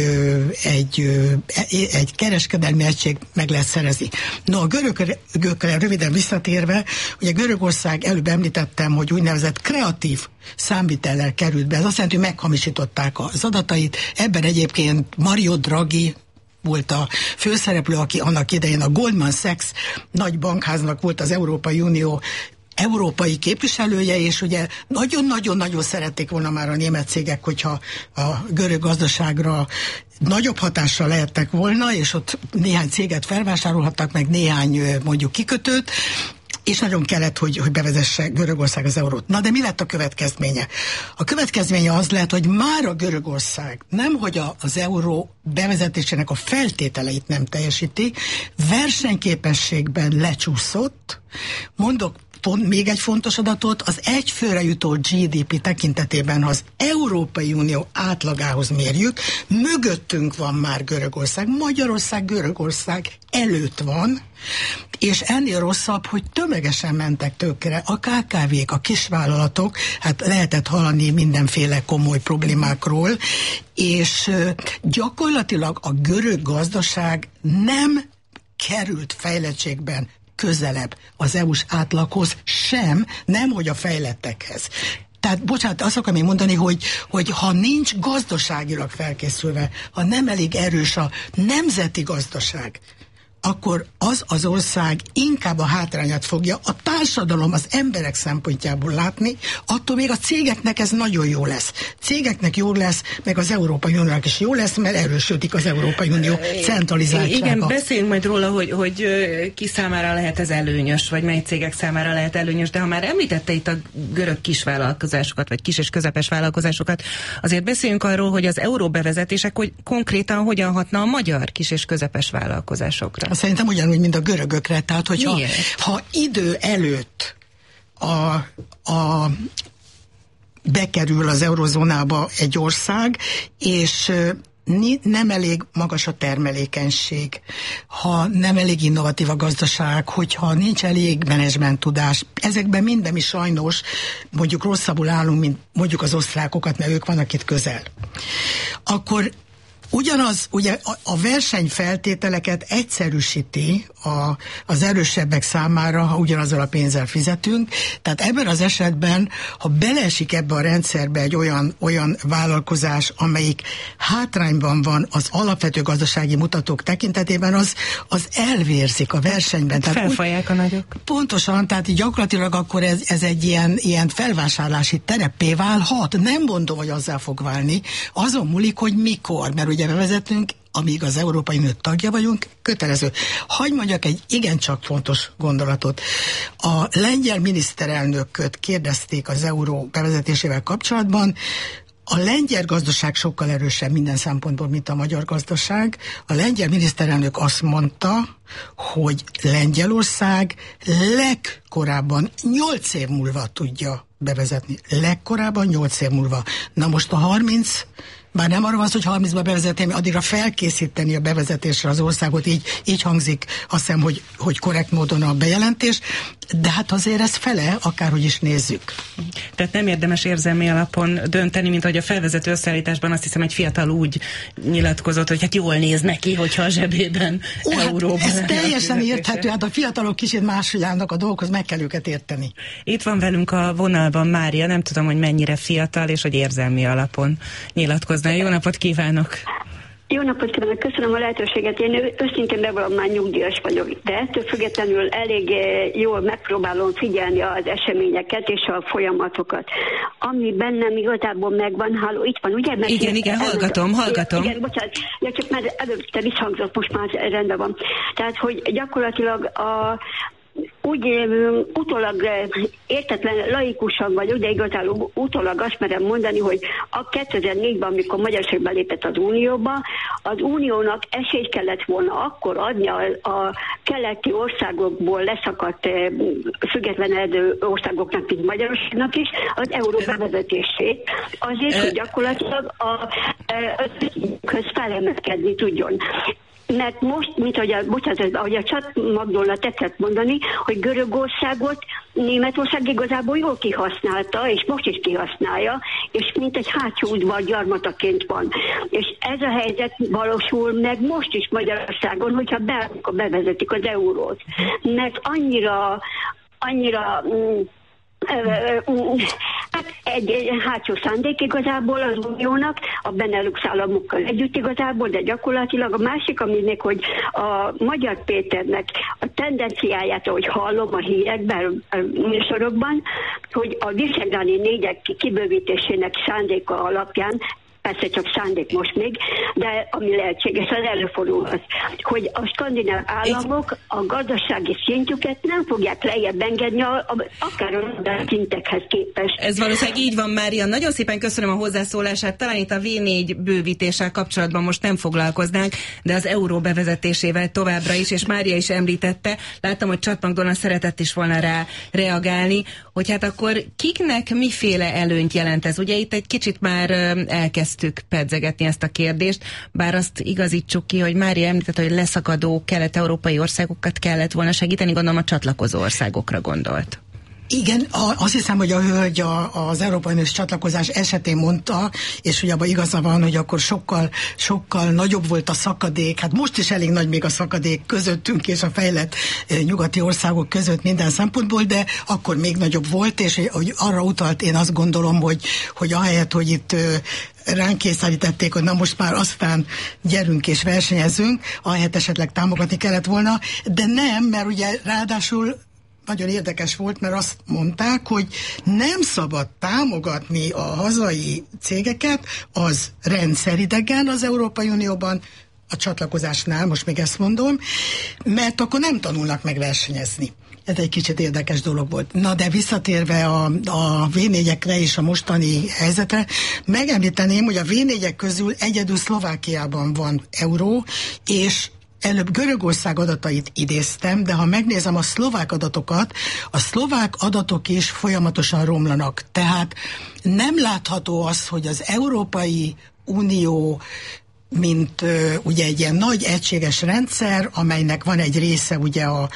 egy kereskedelmi egység meg lehet szerezni. No, a görögökre röviden visszatérve, ugye Görögország, előbb említettem, hogy úgynevezett kreatív számvitellel került be. Ez azt jelenti, hogy meghamisították az adatait. Ebben egyébként Mario Draghi volt a főszereplő, aki annak idején a Goldman Sachs nagy bankháznak volt az Európai Unió európai képviselője, és ugye nagyon-nagyon-nagyon szerették volna már a német cégek, hogyha a görög gazdaságra nagyobb hatással lehettek volna, és ott néhány céget felvásárolhattak, meg néhány mondjuk kikötőt, és nagyon kellett, hogy bevezesse Görögország az eurót. Na de mi lett a következménye? A következménye az lett, hogy már a Görögország nemhogy az euró bevezetésének a feltételeit nem teljesíti, versenyképességben lecsúszott. Mondok még egy fontos adatot, az egyfőre jutó GDP tekintetében, ha az Európai Unió átlagához mérjük, mögöttünk van már Görögország, Magyarország, Görögország előtt van, és ennél rosszabb, hogy tömegesen mentek tönkre a KKV-k, a kisvállalatok, hát lehetett hallani mindenféle komoly problémákról, és gyakorlatilag a görög gazdaság nem került fejlettségben közelebb az EU-s átlaghoz sem, nemhogy a fejlettekhez. Tehát, bocsánat, azt akarom mondani, hogy ha nincs gazdaságilag felkészülve, ha nem elég erős a nemzeti gazdaság, akkor az ország inkább a hátrányát fogja a társadalom, az emberek szempontjából látni, attól még a cégeknek ez nagyon jó lesz. Cégeknek jó lesz, meg az Európai Uniónak is jó lesz, mert erősödik az Európai Unió centralizáltsága. Igen, beszéljünk majd róla, hogy ki számára lehet ez előnyös, vagy mely cégek számára lehet előnyös, de ha már említette itt a görög kisvállalkozásokat, vagy kis és közepes vállalkozásokat, azért beszéljünk arról, hogy az euró bevezetések hogy konkrétan hogyan hatna a magyar kis és közepes vállalkozásokra. Szerintem ugyanúgy, mint a görögökre, tehát hogyha idő előtt bekerül az eurozónába egy ország, és nem elég magas a termelékenység, ha nem elég innovatív a gazdaság, hogyha nincs elég menedzsment tudás, ezekben minden is sajnos mondjuk rosszabbul állunk, mint mondjuk az osztrákokat, mert ők vannak itt közel. Akkor ugyanaz, ugye a versenyfeltételeket egyszerűsíti az erősebbek számára, ha ugyanazzal a pénzzel fizetünk. Tehát ebben az esetben, ha beleesik ebbe a rendszerbe egy olyan vállalkozás, amelyik hátrányban van az alapvető gazdasági mutatók tekintetében, az elvérzik a versenyben. Felfalják a nagyok. Pontosan, tehát gyakorlatilag akkor ez egy ilyen felvásárlási tereppé válhat. Nem mondom, hogy azzá fog válni. Azon múlik, hogy mikor, mert ugye bevezetünk, amíg az Európai Unió tagja vagyunk, kötelező. Hagy mondjak egy igencsak fontos gondolatot. A lengyel miniszterelnököt kérdezték az euró bevezetésével kapcsolatban. A lengyel gazdaság sokkal erősebb minden szempontból, mint a magyar gazdaság. A lengyel miniszterelnök azt mondta, hogy Lengyelország legkorábban 8 év múlva tudja bevezetni. Legkorábban 8 év múlva. Na most a 30 Bár nem arra van szó, hogy 30-ba bevezetni, addigra felkészíteni a bevezetésre az országot, így hangzik, azt hiszem, hogy korrekt módon a bejelentés, de hát azért ez fele, akárhogy is nézzük. Tehát nem érdemes érzelmi alapon dönteni, mint ahogy a felvezető összeállításban azt hiszem egy fiatal úgy nyilatkozott, hogy hát jól néz neki, hogyha a zsebében euróban. Hát ez teljesen érthető, hát a fiatalok kicsit máshogy állnak a dolgokhoz, meg kell őket érteni. Itt van velünk a vonalban Mária, nem tudom, hogy mennyire fiatal, és hogy érzelmi alapon nyilatkozna. Jó napot kívánok! Jó napot kívánok, köszönöm a lehetőséget. Én őszintén bevallom, már nyugdíjas vagyok, de ettől függetlenül elég jól megpróbálom figyelni az eseményeket és a folyamatokat. Ami bennem igazából megvan, háló, itt van, ugye? Mert igen, hallgatom. Igen, bocsánat, csak már előtte visszhangzott, most már rendben van. Tehát, hogy gyakorlatilag úgy utólag értetlen laikusan vagyok, de igazából utólag azt merem mondani, hogy a 2004-ben, amikor Magyarország belépett az Unióba, az Uniónak esélyt kellett volna akkor adni a keleti országokból leszakadt függetlenedő országoknak, mint Magyarországnak is, az euró bevezetését, azért, hogy gyakorlatilag az felemelkedni tudjon. Mert most, mint ahogy a csatmagdolna tetszett mondani, hogy Görögországot Németország igazából jól kihasználta, és most is kihasználja, és mint egy hátsó udvar gyarmataként van. És ez a helyzet valósul meg most is Magyarországon, hogyha bevezetik az eurót. Mert annyira hát egy hátsó szándék igazából az Uniónak, a Benelux államokkal együtt igazából, de gyakorlatilag a másik, ami még, hogy a Magyar Péternek a tendenciáját, ahogy hallom a hírekben, a műsorokban, hogy a visegrádi négyek kibővítésének szándéka alapján, persze csak szándék most még, de ami lehetséges, az előfordulhat, hogy a skandináv államok a gazdasági szintjüket nem fogják lejjebb engedni akár a szintekhez képest. Ez valószínűleg így van, Mária. Nagyon szépen köszönöm a hozzászólását. Talán itt a V4 bővítéssel kapcsolatban most nem foglalkoznánk, de az euró bevezetésével továbbra is, és Mária is említette, láttam, hogy Csatmagdolna szeretett is volna rá reagálni, hogy hát akkor kiknek miféle előnyt jelent ez? Ugye itt egy kicsit már elkezdtük pedzegetni ezt a kérdést, bár azt igazítsuk ki, hogy Mária említette, hogy leszakadó kelet-európai országokat kellett volna segíteni, gondolom a csatlakozó országokra gondolt. Igen, azt hiszem, hogy a hölgy az Európai Uniós csatlakozás esetén mondta, és ugye abban igaza van, hogy akkor sokkal nagyobb volt a szakadék, hát most is elég nagy még a szakadék közöttünk és a fejlett nyugati országok között minden szempontból, de akkor még nagyobb volt, és hogy arra utalt, én azt gondolom, hogy ahelyett, hogy itt ránk kényszerítették, hogy na most már aztán gyerünk és versenyezünk, ahelyett esetleg támogatni kellett volna, de nem, mert ugye ráadásul nagyon érdekes volt, mert azt mondták, hogy nem szabad támogatni a hazai cégeket, az rendszeridegen az Európai Unióban, a csatlakozásnál, most még ezt mondom, mert akkor nem tanulnak meg versenyezni. Ez egy kicsit érdekes dolog volt. Na de visszatérve a V4-ekre és a mostani helyzetre, megemlíteném, hogy a V4-ek közül egyedül Szlovákiában van euró, és előbb Görögország adatait idéztem, de ha megnézem a szlovák adatokat, a szlovák adatok is folyamatosan romlanak. Tehát nem látható az, hogy az Európai Unió mint ugye egy ilyen nagy egységes rendszer, amelynek van egy része ugye a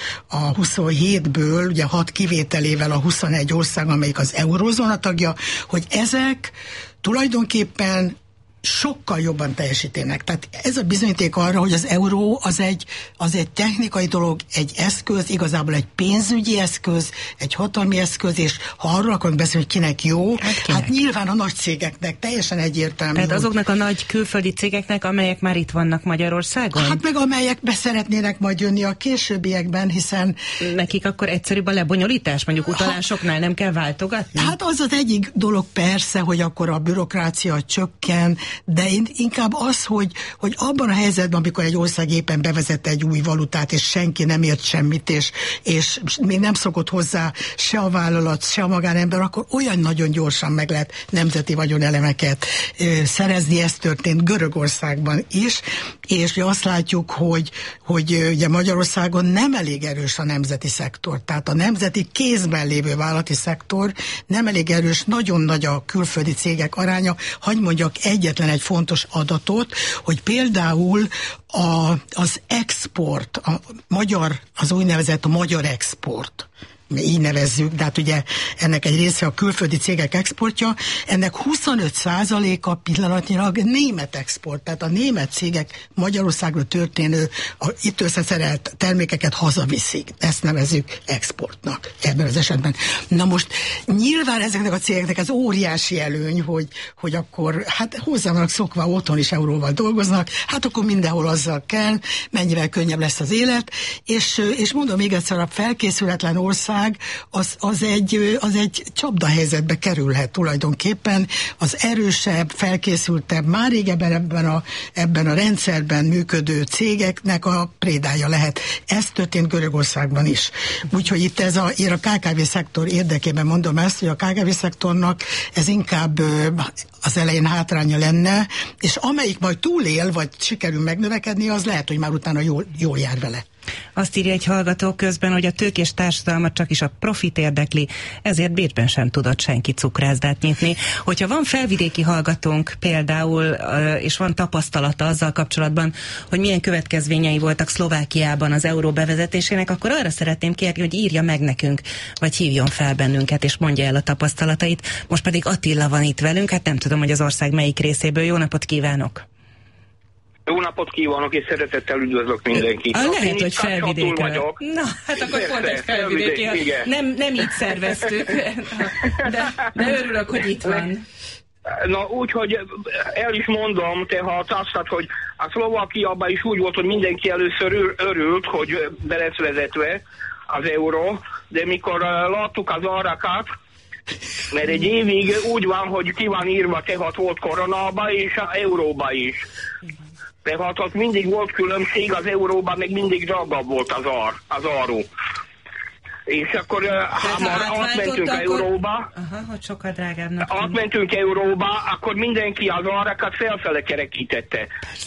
27-ből, ugye 6 kivételével a 21 ország, amelyik az eurózóna tagja, hogy ezek tulajdonképpen sokkal jobban teljesítenek. Tehát ez a bizonyíték arra, hogy az euró az egy technikai dolog, egy eszköz, igazából egy pénzügyi eszköz, egy hatalmi eszköz, és ha arról akarunk beszélni, hogy kinek jó, hát nyilván a nagy cégeknek teljesen egyértelmű. Tehát azoknak a nagy külföldi cégeknek, amelyek már itt vannak Magyarországon? Hát meg amelyek szeretnének majd jönni a későbbiekben, hiszen... Nekik akkor egyszerűbb a lebonyolítás, mondjuk utalásoknál nem kell váltogatni? Hát az az egyik dolog persze, hogy akkor a bürokrácia csökken, de inkább az, hogy abban a helyzetben, amikor egy ország éppen bevezette egy új valutát, és senki nem ért semmit, és még nem szokott hozzá se a vállalat, se a magánember, akkor olyan nagyon gyorsan meg lehet nemzeti vagyonelemeket szerezni. Ez történt Görögországban is, és azt látjuk, hogy ugye Magyarországon nem elég erős a nemzeti szektor, tehát a nemzeti kézben lévő vállalati szektor nem elég erős, nagyon nagy a külföldi cégek aránya. Hagy mondjak egyetlen egyetlen egy fontos adatot, hogy például az export, az úgynevezett a magyar export, így nevezzük, de hát ugye ennek egy része a külföldi cégek exportja, ennek 25%-a pillanatnyilag német export, tehát a német cégek Magyarországra történő, itt összeszerelt termékeket hazaviszik. Ezt nevezzük exportnak ebben az esetben. Na most nyilván ezeknek a cégeknek ez óriási előny, hogy akkor hát hozzá vannak szokva, otthon is euróval dolgoznak, hát akkor mindenhol azzal kell, mennyivel könnyebb lesz az élet, és mondom még egyszer, a felkészületlen ország az egy csapdahelyzetbe kerülhet tulajdonképpen. Az erősebb, felkészültebb, már régebben ebben a rendszerben működő cégeknek a prédája lehet. Ez történt Görögországban is. Úgyhogy itt én a KKV-szektor érdekében mondom ezt, hogy a KKV-szektornak ez inkább az elején hátránya lenne, és amelyik majd túlél, vagy sikerül megnövekedni, az lehet, hogy már utána jól jár vele. Azt írja egy hallgató közben, hogy a tőkés társadalmat csak is a profit érdekli, ezért Bécsben sem tudott senki cukrászdát nyitni. Hogyha van felvidéki hallgatónk például, és van tapasztalata azzal kapcsolatban, hogy milyen következményei voltak Szlovákiában az euró bevezetésének, akkor arra szeretném kérni, hogy írja meg nekünk, vagy hívjon fel bennünket, és mondja el a tapasztalatait. Most pedig Attila van itt velünk, hát nem tudom, hogy az ország melyik részéből. Jó napot kívánok! Jó napot kívánok, és szeretettel üdvözlök mindenkit. Lehet, hogy felvidékről. Na, hát akkor pont egy felvidéki. Nem így szerveztük, de örülök, hogy itt van. Na, úgyhogy el is mondom, tehát azt, hogy a Szlovákiában is úgy volt, hogy mindenki először örült, hogy be lesz vezetve az euró, de mikor láttuk az árakat, mert egy évig úgy van, hogy ki van írva, tehát volt koronába és az euróba is. Tehát ott mindig volt különbség, az euróban meg mindig drágább volt az áru. És akkor átmentünk euróba, hogy sokkal drágábbnak. Átmentünk euróba, akkor mindenki az árakat felfele kerekítette.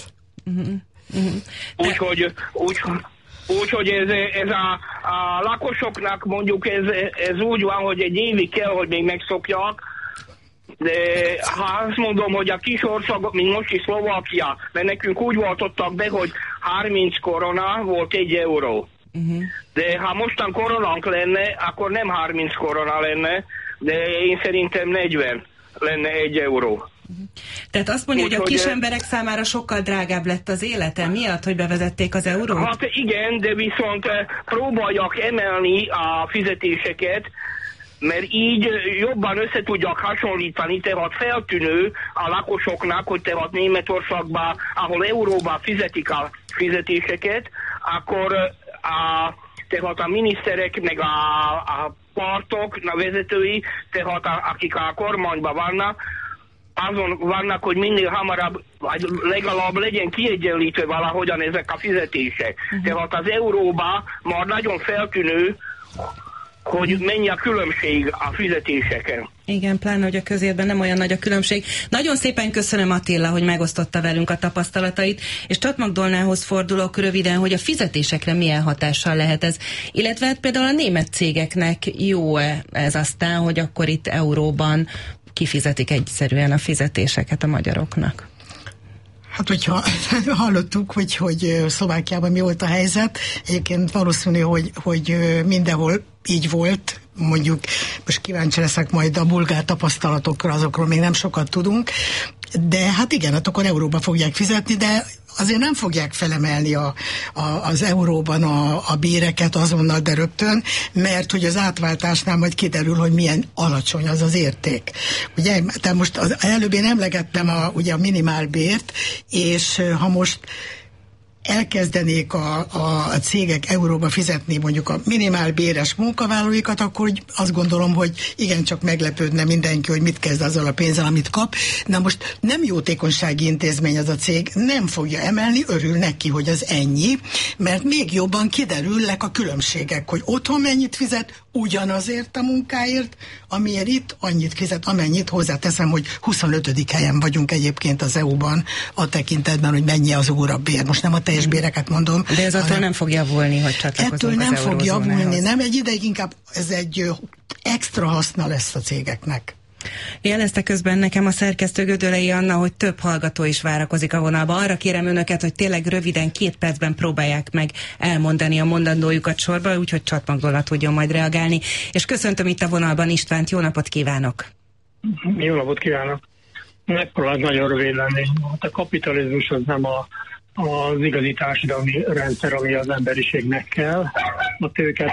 Úgyhogy ez a lakosoknak mondjuk ez úgy van, hogy egy évig kell, hogy még megszokják. De ha azt mondom, hogy a kis országok, mint most is Szlovákia, mert nekünk úgy voltottak be, hogy 30 korona volt 1 euró. De ha mostan koronánk lenne, akkor nem 30 korona lenne, de én szerintem 40 lenne 1 euró. Tehát azt mondja, hogy a kis emberek számára sokkal drágább lett az élete miatt, hogy bevezették az eurót? Hát igen, de viszont próbálják emelni a fizetéseket, mert így jobban össze tudjak hasonlítani, tehát feltűnő a lakosoknak, hogy tehát Németországban, ahol euróban fizetik a fizetéseket, akkor tehát a miniszterek, meg a pártok, a vezetői, tehát akik a kormányban vannak, azon vannak, hogy minél hamarabb, vagy legalább legyen kiegyenlítve valahogyan ezek a fizetések. Tehát az euróban már nagyon feltűnő, hogy mennyi a különbség a fizetéseken. Igen, pláne, hogy a közérben nem olyan nagy a különbség. Nagyon szépen köszönöm, Attila, hogy megosztotta velünk a tapasztalatait, és Csatmak Dolnához fordulok röviden, hogy a fizetésekre milyen hatással lehet ez. Illetve hát például a német cégeknek jó-e ez aztán, hogy akkor itt euróban kifizetik egyszerűen a fizetéseket a magyaroknak? Hát, hogyha hallottuk, hogy Szlovákiában mi volt a helyzet, egyébként valószínű, hogy mindenhol így volt, mondjuk most kíváncsi leszek majd a bulgár tapasztalatokra, azokról még nem sokat tudunk, de hát igen, hát akkor euróba fogják fizetni, de azért nem fogják felemelni az euróban a béreket azonnal, de rögtön, mert hogy az átváltásnál majd kiderül, hogy milyen alacsony az az érték. Ugye, tehát most előbb én emlegettem ugye a minimálbért, és ha most elkezdenék a cégek euróba fizetni mondjuk a minimálbéres munkavállalóikat, akkor azt gondolom, hogy igencsak meglepődne mindenki, hogy mit kezd azzal a pénzzel, amit kap. Na most nem jótékonysági intézmény az a cég, nem fogja emelni, örül neki, hogy az ennyi, mert még jobban kiderülnek a különbségek, hogy otthon mennyit fizet, ugyanazért a munkáért, amiért itt annyit fizet, amennyit. Hozzáteszem, hogy 25. helyen vagyunk egyébként az EU-ban a tekintetben, hogy mennyi az órabér. Most nem a teljes béreket mondom. De ez attól nem fog javulni, hogy csatlakozunk ettől az nem fog javulni, nem egy ideig, inkább ez egy extra haszna lesz a cégeknek. Jelezte közben nekem a szerkesztő Gödölei Anna, hogy több hallgató is várakozik a vonalba. Arra kérem önöket, hogy tényleg röviden 2 percben próbálják meg elmondani a mondandójukat sorba, úgyhogy Csatmagdolla tudjon majd reagálni. És köszöntöm itt a vonalban Istvánt, jó napot kívánok! Jó napot kívánok! Megpróbálok nagyon rövid lenni. A kapitalizmus az nem az igazi társadalmi rendszer, ami az emberiségnek kell. A tőket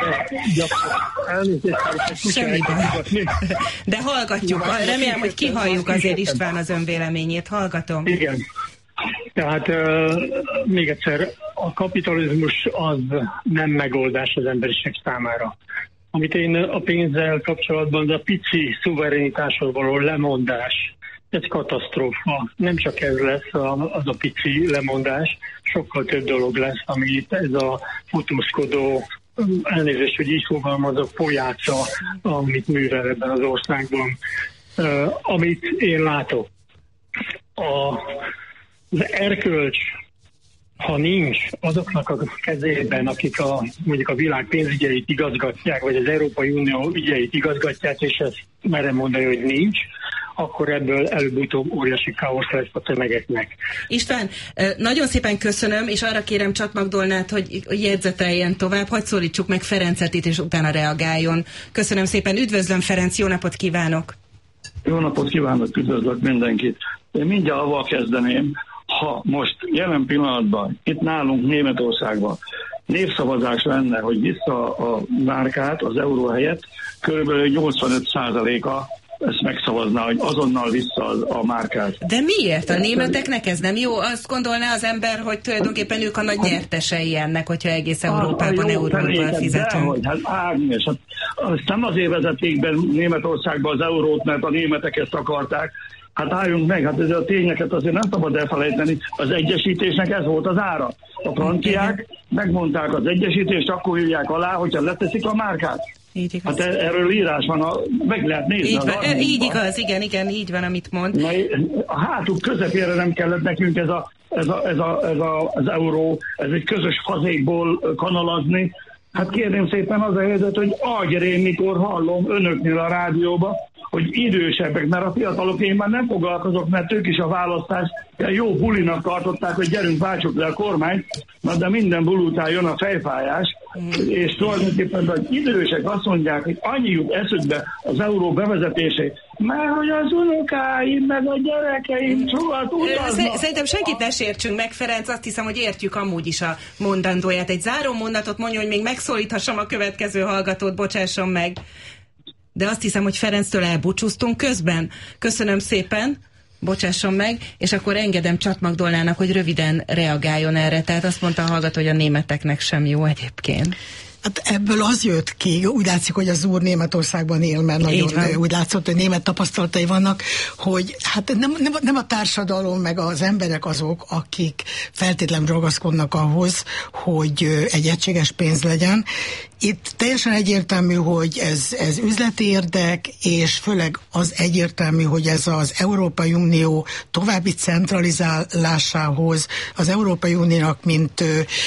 de hallgatjuk, remélem, hogy kihalljuk azért István az ön véleményét, hallgatom. Igen. Tehát még egyszer, a kapitalizmus az nem megoldás az emberiség számára. Amit én a pénzzel kapcsolatban, az a pici szuverenitásról való lemondás, ez katasztrófa. Nem csak ez lesz az a pici lemondás, sokkal több dolog lesz, amit ez a fotózkodó, elnézést, hogy így fogalmazok, pojáca, amit művel ebben az országban. Amit én látok, az erkölcs, ha nincs azoknak a kezében, akik mondjuk a világ pénzügyeit igazgatják, vagy az Európai Unió ügyeit igazgatják, és ezt merem mondani, hogy nincs, akkor ebből előbb-utóbb óriási káosz lesz a tömegeknek. István, nagyon szépen köszönöm, és arra kérem Csatmagdollát, hogy jegyzeteljen tovább, hadd szólítsuk meg Ferencet itt, és utána reagáljon. Köszönöm szépen, üdvözlöm Ferenc, jó napot kívánok! Jó napot kívánok, üdvözlök mindenkit! Én mindjárt avval kezdeném, ha most jelen pillanatban itt nálunk Németországban népszavazás lenne, hogy vissza a márkát az euró helyett, körülbelül 85%-a ezt megszavazná, hogy azonnal vissza a márkát. De miért? A németeknek ez nem jó? Azt gondolná az ember, hogy tulajdonképpen ők a nagy nyertesei ennek, hogyha egész Európában euróval fizetünk. Hát Ágnes, azt nem azért vezették be Németországba az eurót, mert a németek ezt akarták. Hát álljunk meg, hát ez a tényeket azért nem szabad elfelejteni. Az egyesítésnek ez volt az ára. A franciák megmondták az egyesítést, akkor írják alá, hogyha leteszik a márkát. Így igaz. Hát erről írás van, meg lehet nézni. Így igaz, igen, így van, amit mond. Na, a hátuk közepére nem kellett nekünk az euró, ez egy közös fazékból kanalazni. Hát kérném szépen az a helyzet, hogy agyrém, mikor hallom önöknél a rádióba, hogy idősebbek, mert a fiatalok én már nem foglalkozok, mert ők is a választást jó bulinak tartották, hogy gyerünk, váltsuk le a kormányt, de minden buli után jön a fejfájás, és tulajdonképpen az idősek azt mondják, hogy annyi jut eszükbe az euró bevezetését, mert hogy az unokáim, meg a gyerekeim sokat utaznak. Szerintem senkit ne sértsünk meg, Ferenc, azt hiszem, hogy értjük amúgy is a mondandóját. Egy záró mondatot mondja, hogy még megszólíthassam a következő hallgatót, bocsásson meg. De azt hiszem, hogy Ferenctől elbúcsúztunk közben. Köszönöm szépen, bocsásson meg, és akkor engedem Csatmagdollának, hogy röviden reagáljon erre. Tehát azt mondta a hallgató, hogy a németeknek sem jó egyébként. Hát ebből az jött ki, úgy látszik, hogy az úr Németországban él, mert nagyon úgy látszott, hogy német tapasztalatai vannak, hogy hát nem a társadalom meg az emberek azok, akik feltétlenül ragaszkodnak ahhoz, hogy egy egységes pénz legyen. Itt teljesen egyértelmű, hogy ez üzleti érdek, és főleg az egyértelmű, hogy ez az Európai Unió további centralizálásához, az Európai Uniónak, mint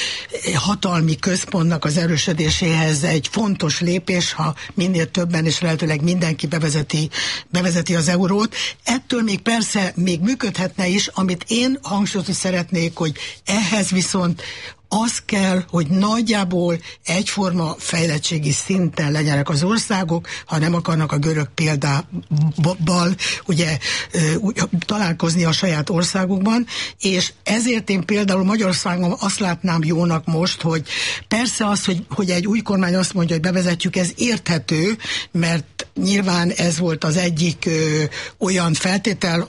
hatalmi központnak az erősödéséhez egy fontos lépés, ha minél többen és lehetőleg mindenki bevezeti az eurót. Ettől még persze még működhetne is, amit én hangsúlyozni szeretnék, hogy ehhez viszont az kell, hogy nagyjából egyforma fejlettségi szinten legyenek az országok, ha nem akarnak a görög példával ugye találkozni a saját országukban, és ezért én például Magyarországon azt látnám jónak most, hogy persze az, hogy egy új kormány azt mondja, hogy bevezetjük, ez érthető, mert nyilván ez volt az egyik olyan feltétel,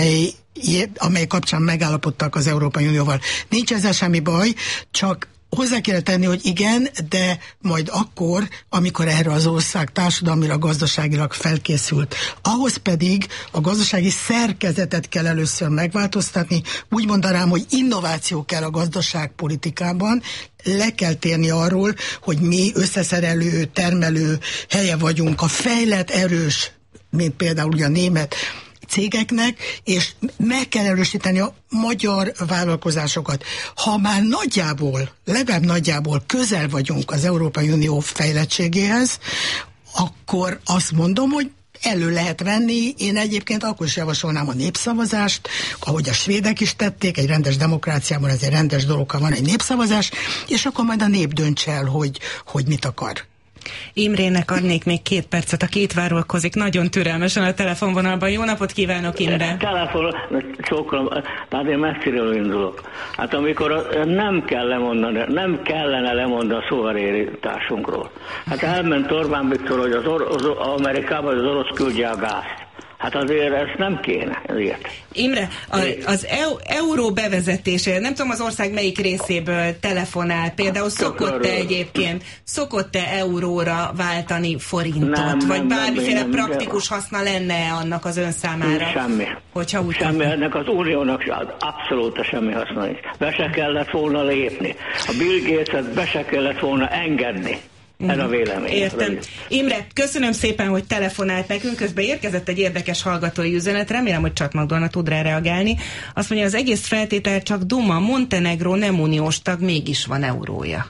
amely kapcsán megállapodtak az Európai Unióval. Nincs ezzel semmi baj, csak hozzá kell tenni, hogy igen, de majd akkor, amikor erre az ország társadalmilag, gazdaságilag felkészült. Ahhoz pedig a gazdasági szerkezetet kell először megváltoztatni. Úgy mondanám, hogy innováció kell a gazdaságpolitikában, le kell térni arról, hogy mi összeszerelő, termelő helye vagyunk a fejlett, erős, mint például ugye a német cégeknek, és meg kell erősíteni a magyar vállalkozásokat. Ha már legalább nagyjából közel vagyunk az Európai Unió fejlettségéhez, akkor azt mondom, hogy elő lehet venni. Én egyébként akkor is javasolnám a népszavazást, ahogy a svédek is tették, egy rendes demokráciában ez egy rendes dolog, ha van egy népszavazás, és akkor majd a nép dönts el, hogy mit akar. Imrének adnék még 2 percet, a két várolkozik nagyon türelmesen a telefonvonalban. Jó napot kívánok, Imre! Telefon, csókolom, tehát én messziről indulok. Hát amikor nem kellene lemondani a szuverenitásunkról. Hát elment Orbán Viktor, hogy az Amerikában az orosz küldje a gázt. Hát azért ezt nem kéne, ezért. Imre, az euró bevezetése, nem tudom az ország melyik részéből telefonál, például szokott-e euróra váltani forintot, vagy bármiféle praktikus haszna lenne annak az ön számára? Semmi. Hogyha úgy semmi, ennek az uniónak abszolút semmi haszna nincs. Be se kellett volna lépni. A Bill Gates-et be se kellett volna engedni. Ez a vélemény. Értem. Imre, köszönöm szépen, hogy telefonált nekünk. Közben érkezett egy érdekes hallgatói üzenet. Remélem, hogy Csat Magdolna tud rá reagálni. Azt mondja, az egész feltétel csak duma. Montenegró nem uniós tag, mégis van eurója.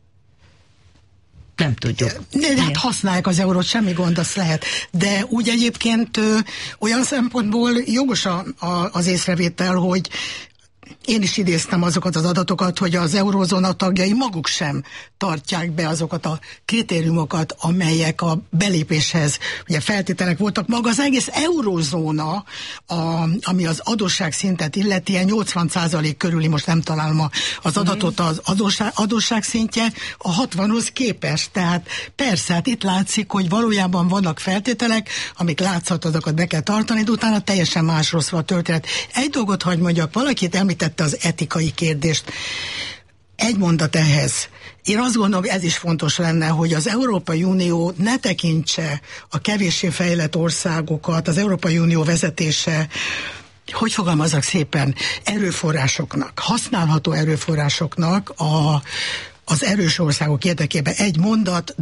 Nem tudjuk. Hát használják az eurót, semmi gond, az lehet. De úgy egyébként olyan szempontból jogos az észrevétel, hogy én is idéztem azokat az adatokat, hogy az eurózóna tagjai maguk sem tartják be azokat a kritériumokat, amelyek a belépéshez ugye feltételek voltak. Maga az egész eurózóna, ami az adósságszintet illeti, 80% körüli, most nem találom az adatot, az adósságszintje a 60-hoz képest. Tehát persze, hát itt látszik, hogy valójában vannak feltételek, amik látszatokat be kell tartani, de utána teljesen másról szól a történet. Egy dolgot hagy mondjak, valakit említette az etikai kérdést. Egy mondat ehhez. Én azt gondolom, ez is fontos lenne, hogy az Európai Unió ne tekintse a kevéssé fejlett országokat, az Európai Unió vezetése, hogy fogalmazzak szépen, erőforrásoknak, használható erőforrásoknak az erős országok érdekében. Egy mondat,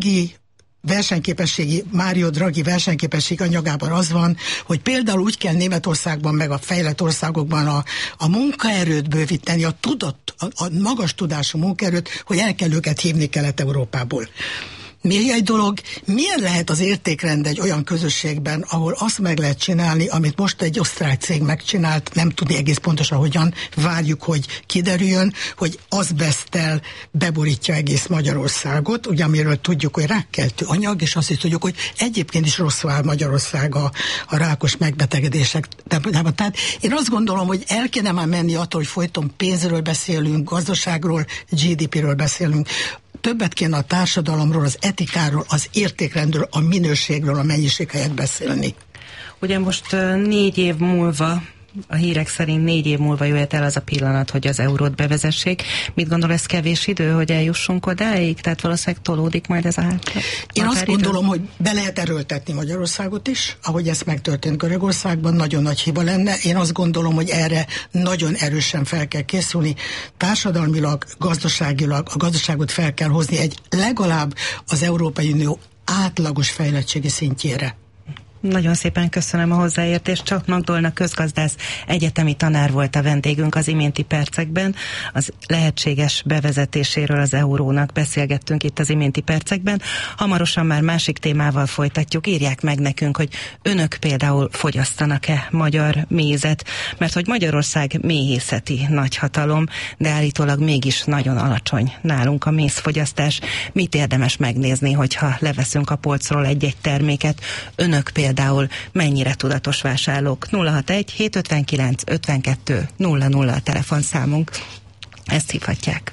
Mário Draghi versenyképességi anyagában az van, hogy például úgy kell Németországban meg a fejlett országokban a munkaerőt bővíteni, a magas tudású munkaerőt, hogy el kell őket hívni Kelet-Európából. Még egy dolog, milyen lehet az értékrend egy olyan közösségben, ahol azt meg lehet csinálni, amit most egy osztrák cég megcsinált, nem tudni egész pontosan hogyan, várjuk, hogy kiderüljön, hogy azbeszttel beborítja egész Magyarországot, ugye amiről tudjuk, hogy rákkeltő anyag, és azt is tudjuk, hogy egyébként is rosszul áll Magyarország a rákos megbetegedések. Tehát én azt gondolom, hogy el kéne már menni attól, hogy folyton pénzről beszélünk, gazdaságról, GDP-ről beszélünk. Többet kéne a társadalomról, az etikáról, az értékrendről, a minőségről, a mennyiség helyett beszélni. Ugye most 4 év múlva, a hírek szerint 4 év múlva jöhet el az a pillanat, hogy az eurót bevezessék. Mit gondol, ez kevés idő, hogy eljussunk odáig? Tehát valószínűleg tolódik majd ez a hátra? Én azt gondolom, hogy be lehet erőltetni Magyarországot is, ahogy ez megtörtént Görögországban, nagyon nagy hiba lenne. Én azt gondolom, hogy erre nagyon erősen fel kell készülni. Társadalmilag, gazdaságilag a gazdaságot fel kell hozni egy legalább az Európai Unió átlagos fejlettségi szintjére. Nagyon szépen köszönöm a hozzáértést. Csat Magdolna közgazdász, egyetemi tanár volt a vendégünk az iménti percekben. Az lehetséges bevezetéséről az eurónak beszélgettünk itt az iménti percekben. Hamarosan már másik témával folytatjuk. Írják meg nekünk, hogy önök például fogyasztanak-e magyar mézet, mert hogy Magyarország méhészeti nagyhatalom, de állítólag mégis nagyon alacsony nálunk a mézfogyasztás. Mit érdemes megnézni, hogyha leveszünk a polcról egy-egy terméket? Önök például mennyire tudatos vásárlók? 061 759 52 00 a telefonszámunk. Ezt hívhatják.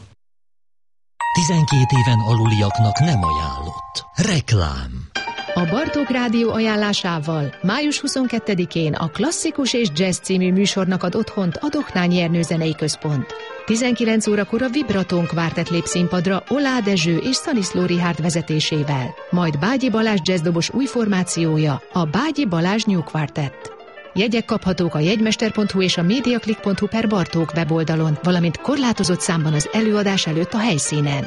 12 éven aluliaknak nem ajánlott. Reklám. A Bartók Rádió ajánlásával május 22-én a Klasszikus és Jazz című műsornak ad otthont a Dohnányi Ernő Zenei Központ. 19 órakor a Vibraton kvártett lép színpadra Olá Dezső és Szaniszló Richárd vezetésével. Majd Bágyi Balázs jazzdobos új formációja, a Bágyi Balázs New Quartet. Jegyek kaphatók a jegymester.hu és a mediaclick.hu per Bartók weboldalon, valamint korlátozott számban az előadás előtt a helyszínen.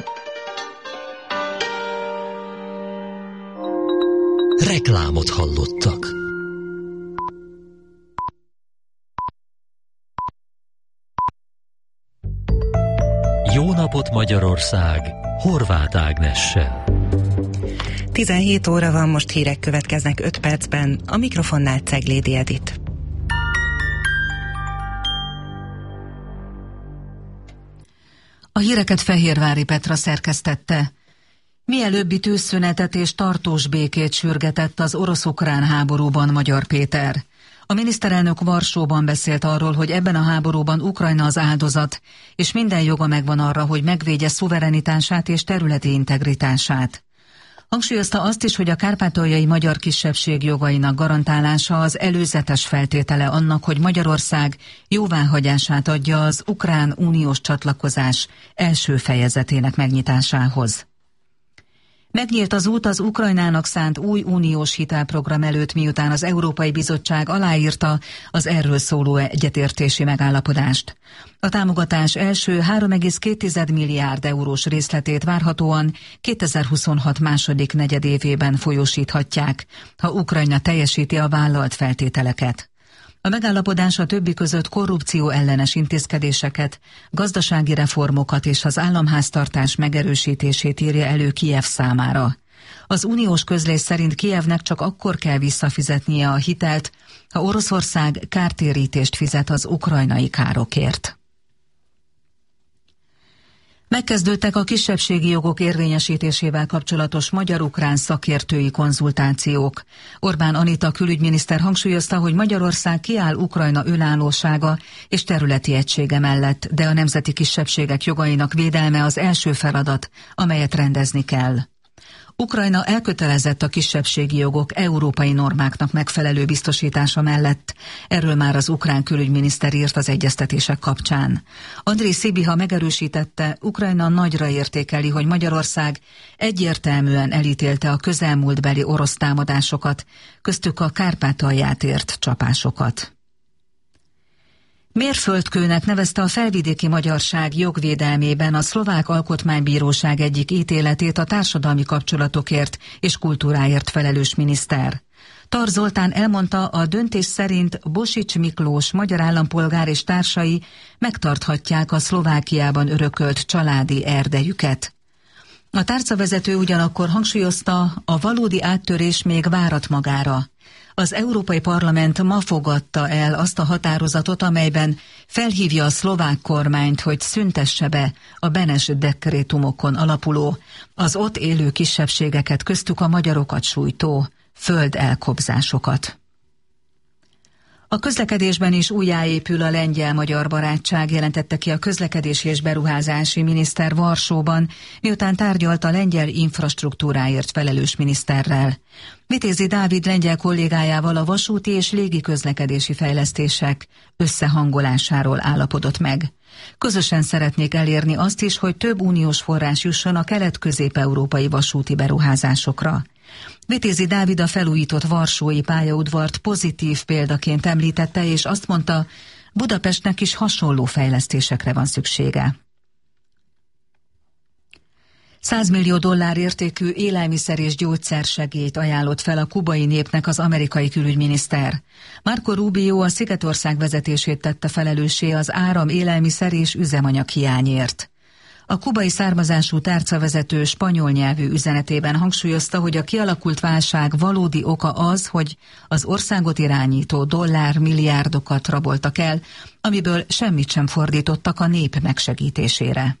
Reklámot hallottak. Jó napot Magyarország! Horváth Ágnessel. 17 óra van, most hírek következnek 5 percben, a mikrofonnál Ceglédi Edit. A híreket Fehérvári Petra szerkesztette. Mielőbbi tűzszünetet és tartós békét sürgetett az orosz-ukrán háborúban Magyar Péter. A miniszterelnök Varsóban beszélt arról, hogy ebben a háborúban Ukrajna az áldozat, és minden joga megvan arra, hogy megvédje szuverenitását és területi integritását. Hangsúlyozta azt is, hogy a kárpátaljai magyar kisebbség jogainak garantálása az előzetes feltétele annak, hogy Magyarország jóváhagyását adja az ukrán uniós csatlakozás első fejezetének megnyitásához. Megnyílt az út az Ukrajnának szánt új uniós hitelprogram előtt, miután az Európai Bizottság aláírta az erről szóló egyetértési megállapodást. A támogatás első 3,2 milliárd eurós részletét várhatóan 2026 második negyedévében folyósíthatják, ha Ukrajna teljesíti a vállalt feltételeket. A megállapodás a többi között korrupció ellenes intézkedéseket, gazdasági reformokat és az államháztartás megerősítését írja elő Kijev számára. Az uniós közlés szerint Kijevnek csak akkor kell visszafizetnie a hitelt, ha Oroszország kártérítést fizet az ukrajnai károkért. Megkezdődtek a kisebbségi jogok érvényesítésével kapcsolatos magyar-ukrán szakértői konzultációk. Orbán Anita külügyminiszter hangsúlyozta, hogy Magyarország kiáll Ukrajna önállósága és területi egysége mellett, de a nemzeti kisebbségek jogainak védelme az első feladat, amelyet rendezni kell. Ukrajna elkötelezett a kisebbségi jogok európai normáknak megfelelő biztosítása mellett. Erről már az ukrán külügyminiszter írt az egyeztetések kapcsán. Andrej Szibiha megerősítette, Ukrajna nagyra értékeli, hogy Magyarország egyértelműen elítélte a közelmúltbeli orosz támadásokat, köztük a Kárpátalját ért csapásokat. Mérföldkőnek nevezte a felvidéki magyarság jogvédelmében a Szlovák Alkotmánybíróság egyik ítéletét a társadalmi kapcsolatokért és kultúráért felelős miniszter. Tar Zoltán elmondta, a döntés szerint Bosics Miklós magyar állampolgár és társai megtarthatják a Szlovákiában örökölt családi erdejüket. A tárcavezető ugyanakkor hangsúlyozta, a valódi áttörés még várat magára. Az Európai Parlament ma fogadta el azt a határozatot, amelyben felhívja a szlovák kormányt, hogy szüntesse be a Benes dekrétumokon alapuló, az ott élő kisebbségeket, köztük a magyarokat sújtó földelkobzásokat. A közlekedésben is újjáépül a lengyel-magyar barátság, jelentette ki a közlekedési és beruházási miniszter Varsóban, miután tárgyalt a lengyel infrastruktúráért felelős miniszterrel. Vitézi Dávid lengyel kollégájával a vasúti és légi közlekedési fejlesztések összehangolásáról állapodott meg. Közösen szeretnék elérni azt is, hogy több uniós forrás jusson a kelet-közép-európai vasúti beruházásokra. Vitézi Dávid a felújított varsói pályaudvart pozitív példaként említette, és azt mondta, Budapestnek is hasonló fejlesztésekre van szüksége. $100 millió értékű élelmiszer és gyógyszersegélyt ajánlott fel a kubai népnek az amerikai külügyminiszter. Marco Rubio a Szigetország vezetését tette felelőssé az áram, élelmiszer és üzemanyag hiányért. A kubai származású tárcavezető spanyol nyelvű üzenetében hangsúlyozta, hogy a kialakult válság valódi oka az, hogy az országot irányító dollármilliárdokat raboltak el, amiből semmit sem fordítottak a nép megsegítésére.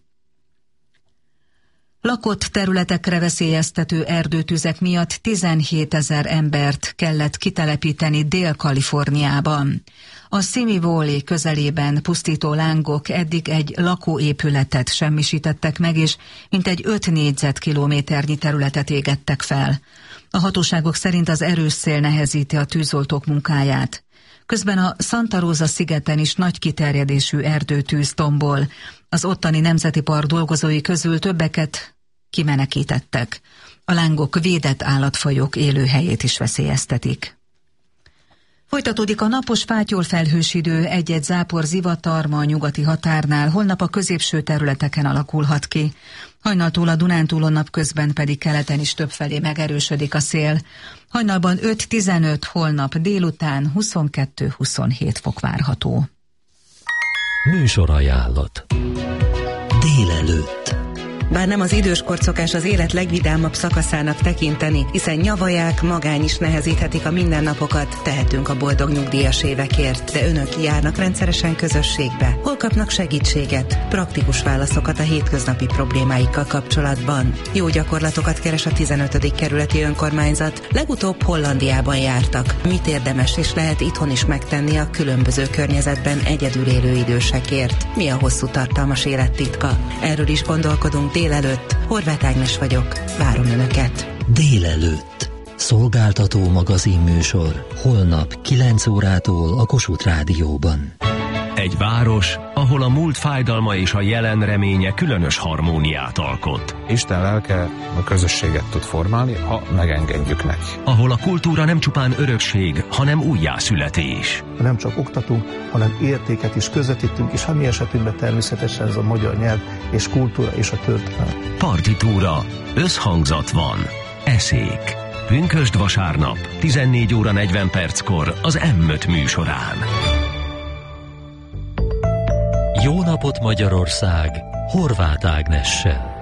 Lakott területekre veszélyeztető erdőtüzek miatt 17 000 embert kellett kitelepíteni Dél-Kaliforniában. A Simi Valley közelében pusztító lángok eddig egy lakóépületet semmisítettek meg, és mintegy 5 négyzetkilométernyi területet égettek fel. A hatóságok szerint az erős szél nehezíti a tűzoltók munkáját. Közben a Santa Rosa szigeten is nagy kiterjedésű erdőtűz tombol. Az ottani nemzeti park dolgozói közül többeket kimenekítettek. A lángok védett állatfajok élőhelyét is veszélyeztetik. Folytatódik a napos fátyol-felhős idő, egy-egy zápor zivatar a nyugati határnál, holnap a középső területeken alakulhat ki. Hajnaltól a Dunántúlon, napközben pedig keleten is többfelé megerősödik a szél. Hajnalban 5-15, holnap délután 22-27 fok várható. Műsorajánlat. Délelőtt. Bár nem az időskort szokás az élet legvidámabb szakaszának tekinteni, hiszen nyavaják, magány is nehezíthetik a mindennapokat, tehetünk a boldog nyugdíjas évekért, de önök járnak rendszeresen közösségbe. Hol kapnak segítséget, praktikus válaszokat a hétköznapi problémáikkal kapcsolatban? Jó gyakorlatokat keres a 15. kerületi önkormányzat. Legutóbb Hollandiában jártak. Mit érdemes és lehet itthon is megtenni a különböző környezetben egyedül élő idősekért? Mi a hosszú tartalmas élettitka? Erről is gondolkodunk délelőtt. Horváth Ágnes vagyok. Várom Önöket. Délelőtt. Szolgáltató magazinműsor. Holnap 9 órától a Kossuth Rádióban. Egy város, ahol a múlt fájdalma és a jelen reménye különös harmóniát alkot. Isten lelke a közösséget tud formálni, ha megengedjük neki. Ahol a kultúra nem csupán örökség, hanem újjászületés. Nem csak oktatunk, hanem értéket is közvetítünk, és ha mi esetünkben természetesen ez a magyar nyelv és kultúra és a történelem. Partitúra. Összhangzat van. Eszék. Pünkösd vasárnap, 14 óra 40 perckor az M5 műsorán. Jó napot Magyarország! Horváth Ágnessel.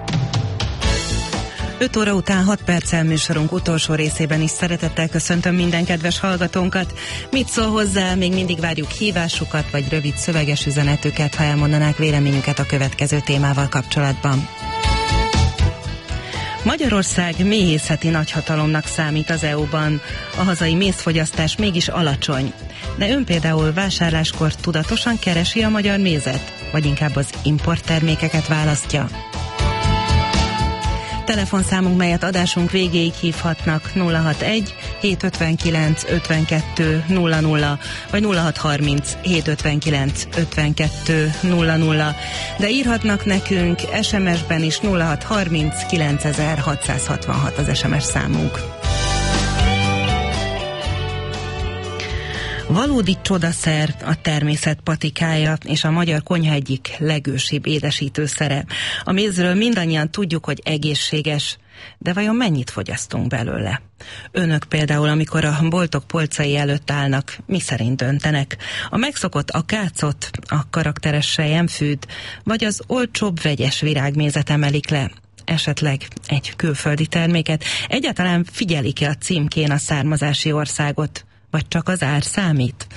5 óra után 6 perccel műsorunk utolsó részében is szeretettel köszöntöm minden kedves hallgatónkat. Mit szól hozzá? Még mindig várjuk hívásukat, vagy rövid szöveges üzenetüket, ha elmondanák véleményüket a következő témával kapcsolatban. Magyarország méhészeti nagyhatalomnak számít az EU-ban. A hazai mézfogyasztás mégis alacsony. De ön például vásárláskor tudatosan keresi a magyar mézet? Vagy inkább az importtermékeket választja? Telefonszámunk, melyet adásunk végéig hívhatnak 061 759 52 00 vagy 0630 759 52 00, de írhatnak nekünk SMS-ben is 0630 9666 az SMS számunk. Valódi csodaszer a természet patikája és a magyar konyha egyik legősibb édesítőszere. A mézről mindannyian tudjuk, hogy egészséges, de vajon mennyit fogyasztunk belőle? Önök például, amikor a boltok polcai előtt állnak, mi szerint döntenek? A megszokott akácot, a karakteres selyemfűt, vagy az olcsóbb vegyes virágmézet emelik le? Esetleg egy külföldi terméket? Egyáltalán figyelik-e a címkén a származási országot? Vagy csak az ár számít?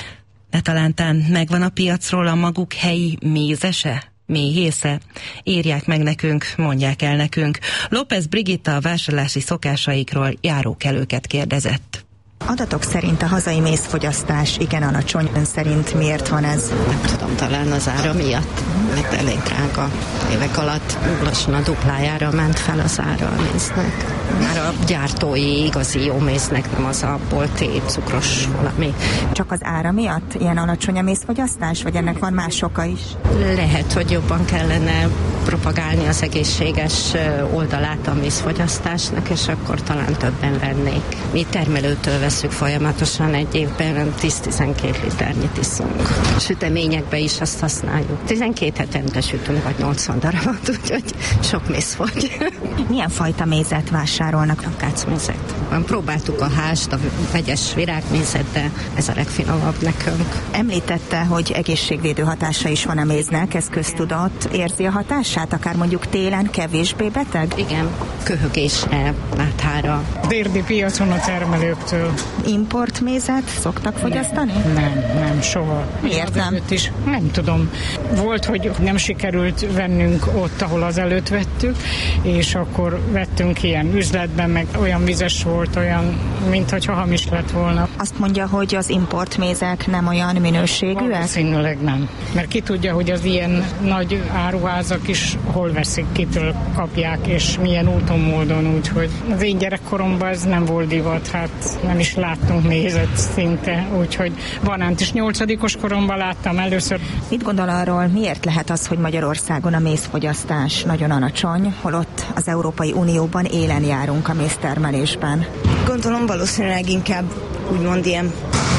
De talántán megvan a piacról a maguk helyi mézese? Méhésze? Írják meg nekünk, mondják el nekünk. López Brigitta a vásárlási szokásaikról járókelőket kérdezett. Adatok szerint a hazai mézfogyasztás igen alacsony. Ön szerint miért van ez? Nem tudom, talán az ára miatt, mert elég drága. Évek alatt lassan a duplájára ment fel az ára a méznek. Már a gyártói igazi jó méznek, nem az a bolti cukros valami. Csak az ára miatt ilyen alacsony a mézfogyasztás, vagy ennek van más oka is? Lehet, hogy jobban kellene propagálni az egészséges oldalát a mézfogyasztásnak, és akkor talán többen vennék. Mi termelőtől veszük folyamatosan, egy évben 10-12 liternyi iszunk. Süteményekben is azt használjuk. 12 hetente sütünk, vagy 80 darabot, úgyhogy sok méz fogy. Milyen fajta mézet vásárolnak? Akácmézet. Próbáltuk a hást, a vegyes virágmézet, de ez a legfinomabb nekünk. Említette, hogy egészségvédő hatása is van a méznek, ez köztudott. Érzi a hatását, akár mondjuk télen kevésbé beteg? Igen, köhögésre, láthára. Dérdi piacon a termelőktől. Importmézet szoktak fogyasztani? Nem, soha. Miért nem? Is, nem tudom. Volt, hogy nem sikerült vennünk ott, ahol azelőtt vettük, és akkor vettünk ilyen üzletben, meg olyan vizes volt, olyan, mintha hamis lett volna. Azt mondja, hogy az importmézek nem olyan minőségűek? Valószínűleg nem. Mert ki tudja, hogy az ilyen nagy áruházak is hol veszik, kitől kapják, és milyen úton, módon, úgyhogy az én gyerekkoromban ez nem volt divat, hát nem is láttunk mézet szinte, úgyhogy banánt is 8-os koromban láttam először. Mit gondol arról, miért lehet az, hogy Magyarországon a mézfogyasztás nagyon alacsony, holott az Európai Unióban élen járunk a méztermelésben? Gondolom valószínűleg inkább úgymond ilyen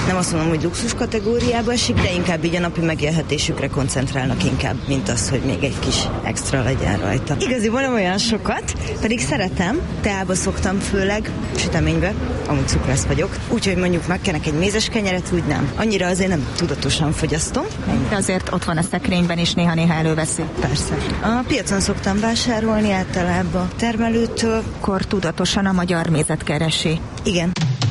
nem azt mondom, hogy luxus kategóriába esik, de inkább így a napi megélhetésükre koncentrálnak inkább, mint az, hogy még egy kis extra legyen rajta. Igaziból nem olyan sokat, pedig szeretem, teába szoktam főleg, süteménybe, amúgy cukrász vagyok, úgyhogy mondjuk megkenek egy mézes kenyeret, úgy nem. Annyira azért nem tudatosan fogyasztom. De azért ott van a szekrényben is néha-néha előveszi. Persze. A piacon szoktam vásárolni általában termelőtől. Akkor tudatosan a magyar mézet keresi. Igen.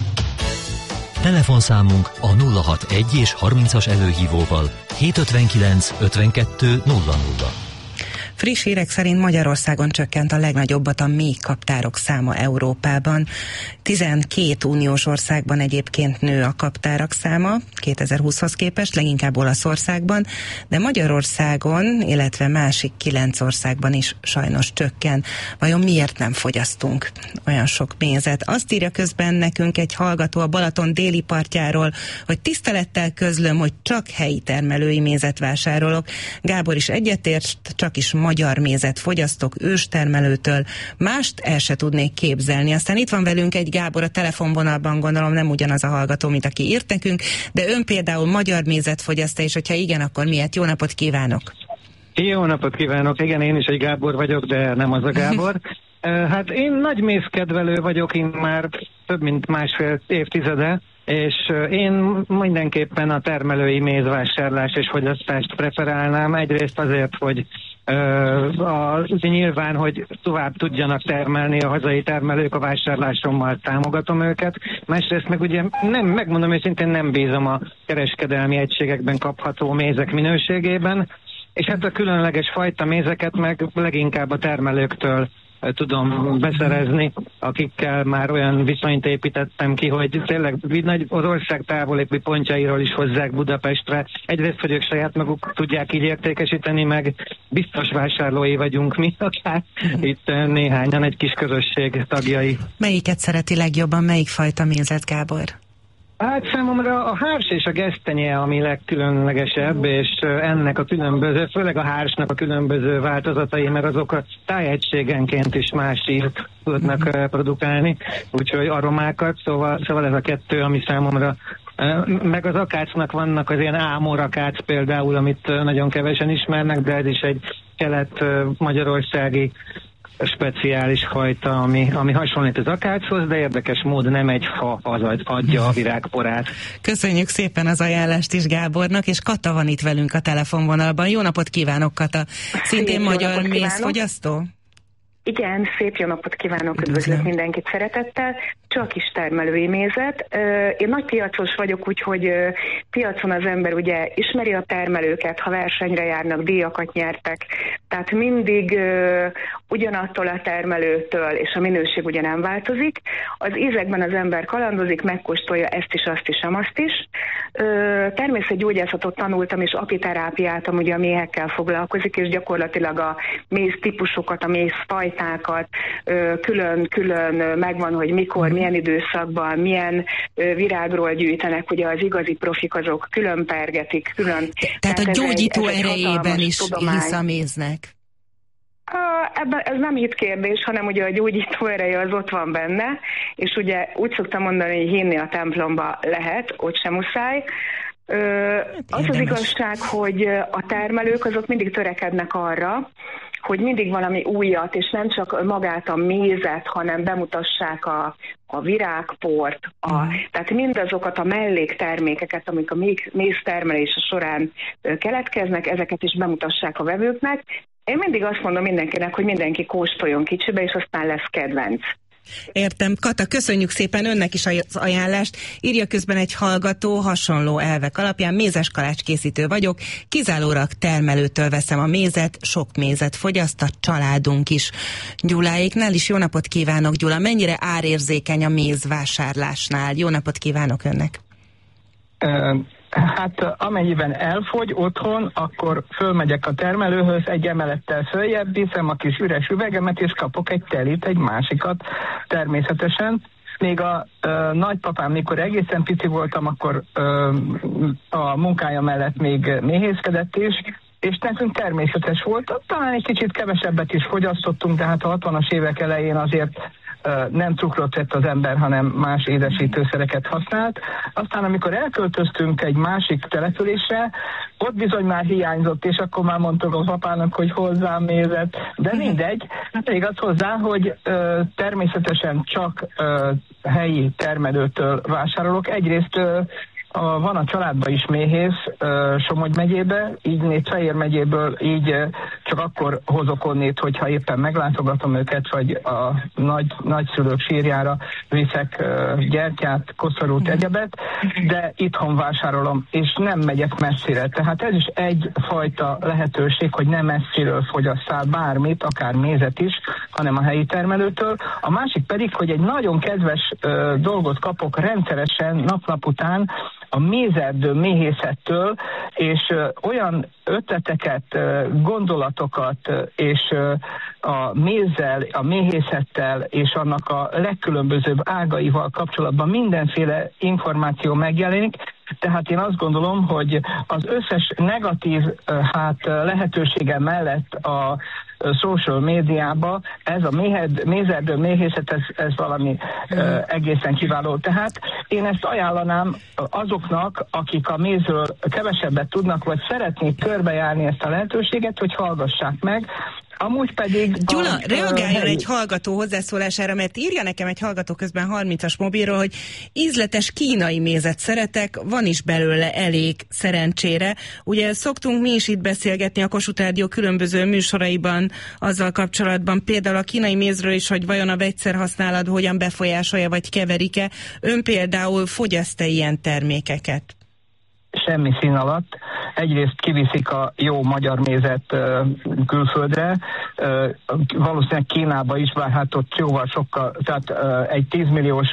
Telefonszámunk a 061 és 30-as előhívóval 759 52 00. Friss hírek szerint Magyarországon csökkent a legnagyobbat a méhkaptárok száma Európában. 12 uniós országban egyébként nő a kaptárak száma 2020-hoz képest, leginkább Olaszországban, de Magyarországon, illetve másik 9 országban is sajnos csökken. Vajon miért nem fogyasztunk olyan sok mézet? Azt írja közben nekünk egy hallgató a Balaton déli partjáról, hogy tisztelettel közlöm, hogy csak helyi termelői mézet vásárolok. Gábor is egyetért, csak is magyar mézet fogyasztok őstermelőtől, mást el se tudnék képzelni. Aztán itt van velünk egy Gábor a telefonvonalban, gondolom nem ugyanaz a hallgató, mint aki írt nekünk, de ön például magyar mézet fogyaszt, és hogyha igen, akkor miért? Jó napot kívánok! Jó napot kívánok! Igen, én is egy Gábor vagyok, de nem az a Gábor. Hát én nagy mézkedvelő vagyok, én már több mint másfél évtizede, és én mindenképpen a termelői mézvásárlás és fogyasztást preferálnám. Egyrészt azért, hogy nyilván, hogy tovább tudjanak termelni a hazai termelők, a vásárlásommal támogatom őket. Másrészt meg ugye megmondom őszintén, nem bízom a kereskedelmi egységekben kapható mézek minőségében, és hát a különleges fajta mézeket meg leginkább a termelőktől tudom beszerezni, akikkel már olyan viszonyt építettem ki, hogy tényleg az ország távolabbi pontjairól is hozzák Budapestre. Egyrészt, hogy ők saját maguk tudják így értékesíteni, meg biztos vásárlói vagyunk mi, akár itt néhányan egy kis közösség tagjai. Melyiket szereti legjobban, melyik fajta mézet, Gábor? Hát számomra a hárs és a gesztenye, ami legkülönlegesebb, és ennek a különböző, főleg a hársnak a különböző változatai, mert azok a tájegységenként is más írt tudnak produkálni, úgyhogy aromákat, szóval ez a kettő, ami számomra, meg az akácnak vannak az ilyen ámorakác például, amit nagyon kevesen ismernek, de ez is egy kelet-magyarországi speciális fajta, ami hasonlít az akáchoz, de érdekes módon nem egy fa adja a virágporát. Köszönjük szépen az ajánlást is Gábornak, és Kata van itt velünk a telefonvonalban. Jó napot kívánok, Kata! Szintén magyar mézfogyasztó? Igen, szép jó napot kívánok, üdvözlök mindenkit szeretettel. Csak is termelői mézet. Én nagy piacos vagyok, úgyhogy piacon az ember ugye ismeri a termelőket, ha versenyre járnak, díjakat nyertek. Tehát mindig ugyanattól a termelőtől, és a minőség ugye nem változik. Az ízekben az ember kalandozik, megkóstolja ezt is, azt is, amazt is. Természetgyógyászatot tanultam, és apiterápiát, ugye a méhekkel foglalkozik, és gyakorlatilag a méz típusokat, a méz fajtákat külön megvan, hogy mikor, milyen időszakban, milyen virágról gyűjtenek, ugye az igazi profik azok külön pergetik, külön. Tehát a gyógyító erejében is hisz a méznek. Ebben ez nem hitkérdés, hanem ugye a gyógyító ereje az ott van benne, és ugye úgy szoktam mondani, hogy hinni a templomba lehet, ott sem muszáj. Az igazság, hogy a termelők azok mindig törekednek arra, hogy mindig valami újat, és nem csak magát a mézet, hanem bemutassák a virágport, tehát mindazokat a melléktermékeket, amik a méztermelése során keletkeznek, ezeket is bemutassák a vevőknek. Én mindig azt mondom mindenkinek, hogy mindenki kóstoljon kicsibe, és aztán lesz kedvenc. Értem. Kata, köszönjük szépen önnek is az ajánlást. Írja közben egy hallgató, hasonló elvek alapján mézes kalácskészítő vagyok, kizárólag termelőtől veszem a mézet, sok mézet fogyaszt a családunk is. Gyuláéknál is jó napot kívánok, Gyula. Mennyire árérzékeny a mézvásárlásnál? Jó napot kívánok önnek. Hát amennyiben elfogy otthon, akkor fölmegyek a termelőhöz, egy emelettel följebb viszem a kis üres üvegemet, és kapok egy telit, egy másikat természetesen. Még a nagypapám, mikor egészen pici voltam, akkor a munkája mellett még méhészkedett is, és nekünk természetes volt. Talán egy kicsit kevesebbet is fogyasztottunk, de hát a 60-as évek elején azért nem cukrot vett az ember, hanem más édesítőszereket használt. Aztán amikor elköltöztünk egy másik településre, ott bizony már hiányzott, és akkor már mondtuk az apának, hogy hozzám mézet, de mindegy. Még az hozzá, hogy természetesen csak helyi termelőtől vásárolok. Egyrészt van a családban is méhész Somogy megyébe, így Fejér megyéből így csak akkor hozok onnét, hogyha éppen meglátogatom őket, vagy a nagyszülők sírjára viszek gyertyát, koszorút, egyebet, de itthon vásárolom, és nem megyek messzire. Tehát ez is egyfajta lehetőség, hogy nem messziről fogyasszál bármit, akár mézet is, hanem a helyi termelőtől. A másik pedig, hogy egy nagyon kedves dolgot kapok rendszeresen nap-nap után, a mézerdő méhészettől, és olyan ötleteket, gondolatokat, és a mézzel, a méhészettel, és annak a legkülönbözőbb ágaival kapcsolatban mindenféle információ megjelenik. Tehát én azt gondolom, hogy az összes negatív lehetősége mellett a social médiába ez a mézerdő méhészet, ez valami egészen kiváló. Tehát én ezt ajánlanám azoknak, akik a mézről kevesebbet tudnak, vagy szeretnék körbejárni ezt a lehetőséget, hogy hallgassák meg. Amúgy pedig... Gyula, reagáljon egy hallgató hozzászólására, mert írja nekem egy hallgató közben 30-as mobilról, hogy ízletes kínai mézet szeretek, van is belőle elég, szerencsére. Ugye szoktunk mi is itt beszélgetni a Kossuth Rádió különböző műsoraiban azzal kapcsolatban, például a kínai mézről is, hogy vajon a vegyszerhasználat hogyan befolyásolja, vagy keverik-e. Ön például fogyaszt-e ilyen termékeket? Semmi szín alatt. Egyrészt kiviszik a jó magyar mézet külföldre, valószínűleg Kínába is, bár hát ott jóval sokkal, tehát egy 10 milliós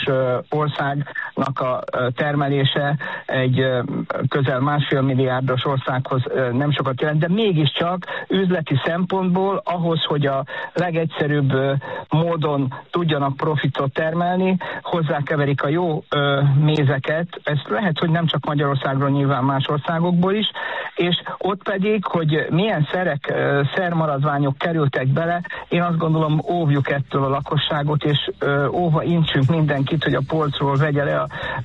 országnak a termelése egy közel 1,5 milliárdos országhoz nem sokat jelent, de mégiscsak üzleti szempontból ahhoz, hogy a legegyszerűbb módon tudjanak profitot termelni, hozzákeverik a jó mézeket, ez lehet, hogy nem csak Magyarországról, nyilván más országokból is, és ott pedig, hogy milyen szermaradványok kerültek bele, én azt gondolom, óvjuk ettől a lakosságot, és óva intsünk mindenkit, hogy a polcról vegye le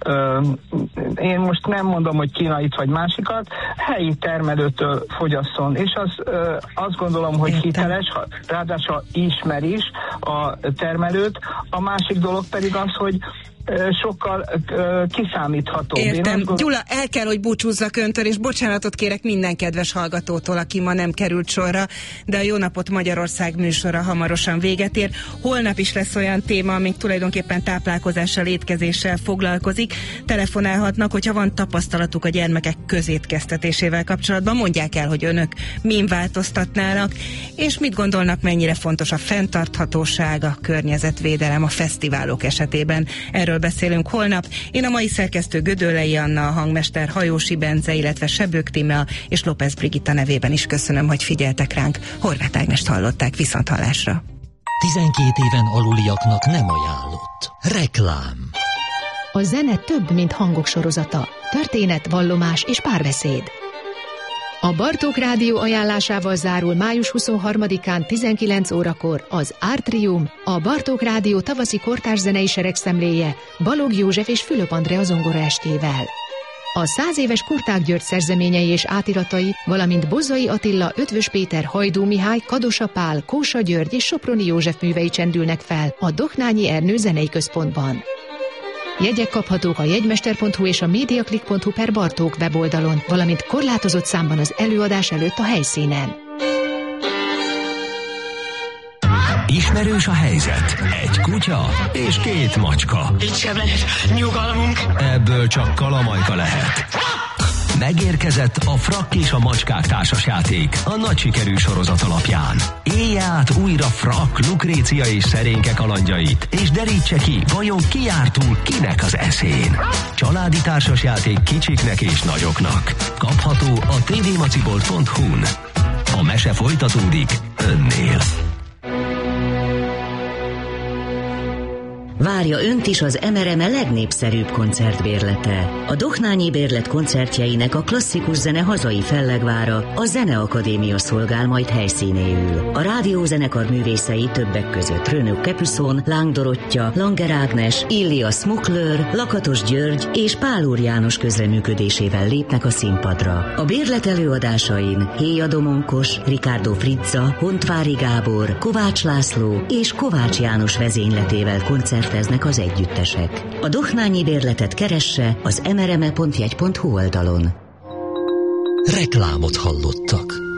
én most nem mondom, hogy kínait vagy másikat, helyi termelőtől fogyasszon, és azt gondolom, hogy hiteles, ráadásul ismer is a termelőt. A másik dolog pedig az, hogy sokkal kiszámítható. Értem. Gyula, el kell, hogy búcsúzzak öntől, és bocsánatot kérek minden kedves hallgatótól, aki ma nem került sorra, de a Jó Napot Magyarország műsora hamarosan véget ér. Holnap is lesz olyan téma, amik tulajdonképpen táplálkozással, étkezéssel foglalkozik. Telefonálhatnak, hogyha van tapasztalatuk a gyermekek közétkeztetésével kapcsolatban, mondják el, hogy önök min változtatnának, és mit gondolnak, mennyire fontos a fenntarthatóság, a környezetvédelem a fesztiválok esetében. Erről beszélünk holnap. Én a mai szerkesztő Gödöllei Anna, a hangmester Hajósi Bence, illetve Sebők Tímea és López Brigitta nevében is köszönöm, hogy figyeltek ránk. Horváth Ágnest hallották, viszonthallásra. 12 éven aluliaknak nem ajánlott. Reklám. A zene több, mint hangok sorozata. Történet, vallomás és párbeszéd. A Bartók Rádió ajánlásával zárul május 23-án 19 órakor az Artrium, a Bartók Rádió tavaszi kortárs zenei seregszemléje Balogh József és Fülöp Andrea zongoraestével. A 100 éves Kurták György szerzeményei és átiratai, valamint Bozzai Attila, Ötvös Péter, Hajdú Mihály, Kadosa Pál, Kósa György és Soproni József művei csendülnek fel a Doknányi Ernő Zenei Központban. Jegyek kaphatók a jegymester.hu és a mediaclick.hu/Bartók weboldalon, valamint korlátozott számban az előadás előtt a helyszínen. Ismerős a helyzet. Egy kutya és 2 macska. Itt sem lehet nyugalmunk. Ebből csak kalamajka lehet. Megérkezett a Frakk és a macskák társasjáték a nagy sikerű sorozat alapján. Élje át újra Frakk, Lukrécia és Szerénke kalandjait, és derítse ki, vajon ki jár túl kinek az eszén. Családi társasjáték kicsiknek és nagyoknak. Kapható a tvmacibolt.hu-n. A mese folytatódik önnél. várja önt is az MRME legnépszerűbb koncertbérlete. A Dohnányi Bérlet koncertjeinek a klasszikus zene hazai fellegvára, a Zeneakadémia szolgál majd helyszínéül. A rádiózenekar művészei többek között Rönök Capuson, Láng Dorottya, Langer Ágnes, Illia Smukler, Lakatos György és Pál Úr János közreműködésével lépnek a színpadra. A bérlet előadásain Héja Domonkos, Ricardo Frizza, Hontvári Gábor, Kovács László és Kovács János vezényletével koncerteznek az együttesek. A Dohnányi Bérletet keresse az mrme.jegy.hu oldalon. Reklámot hallottak.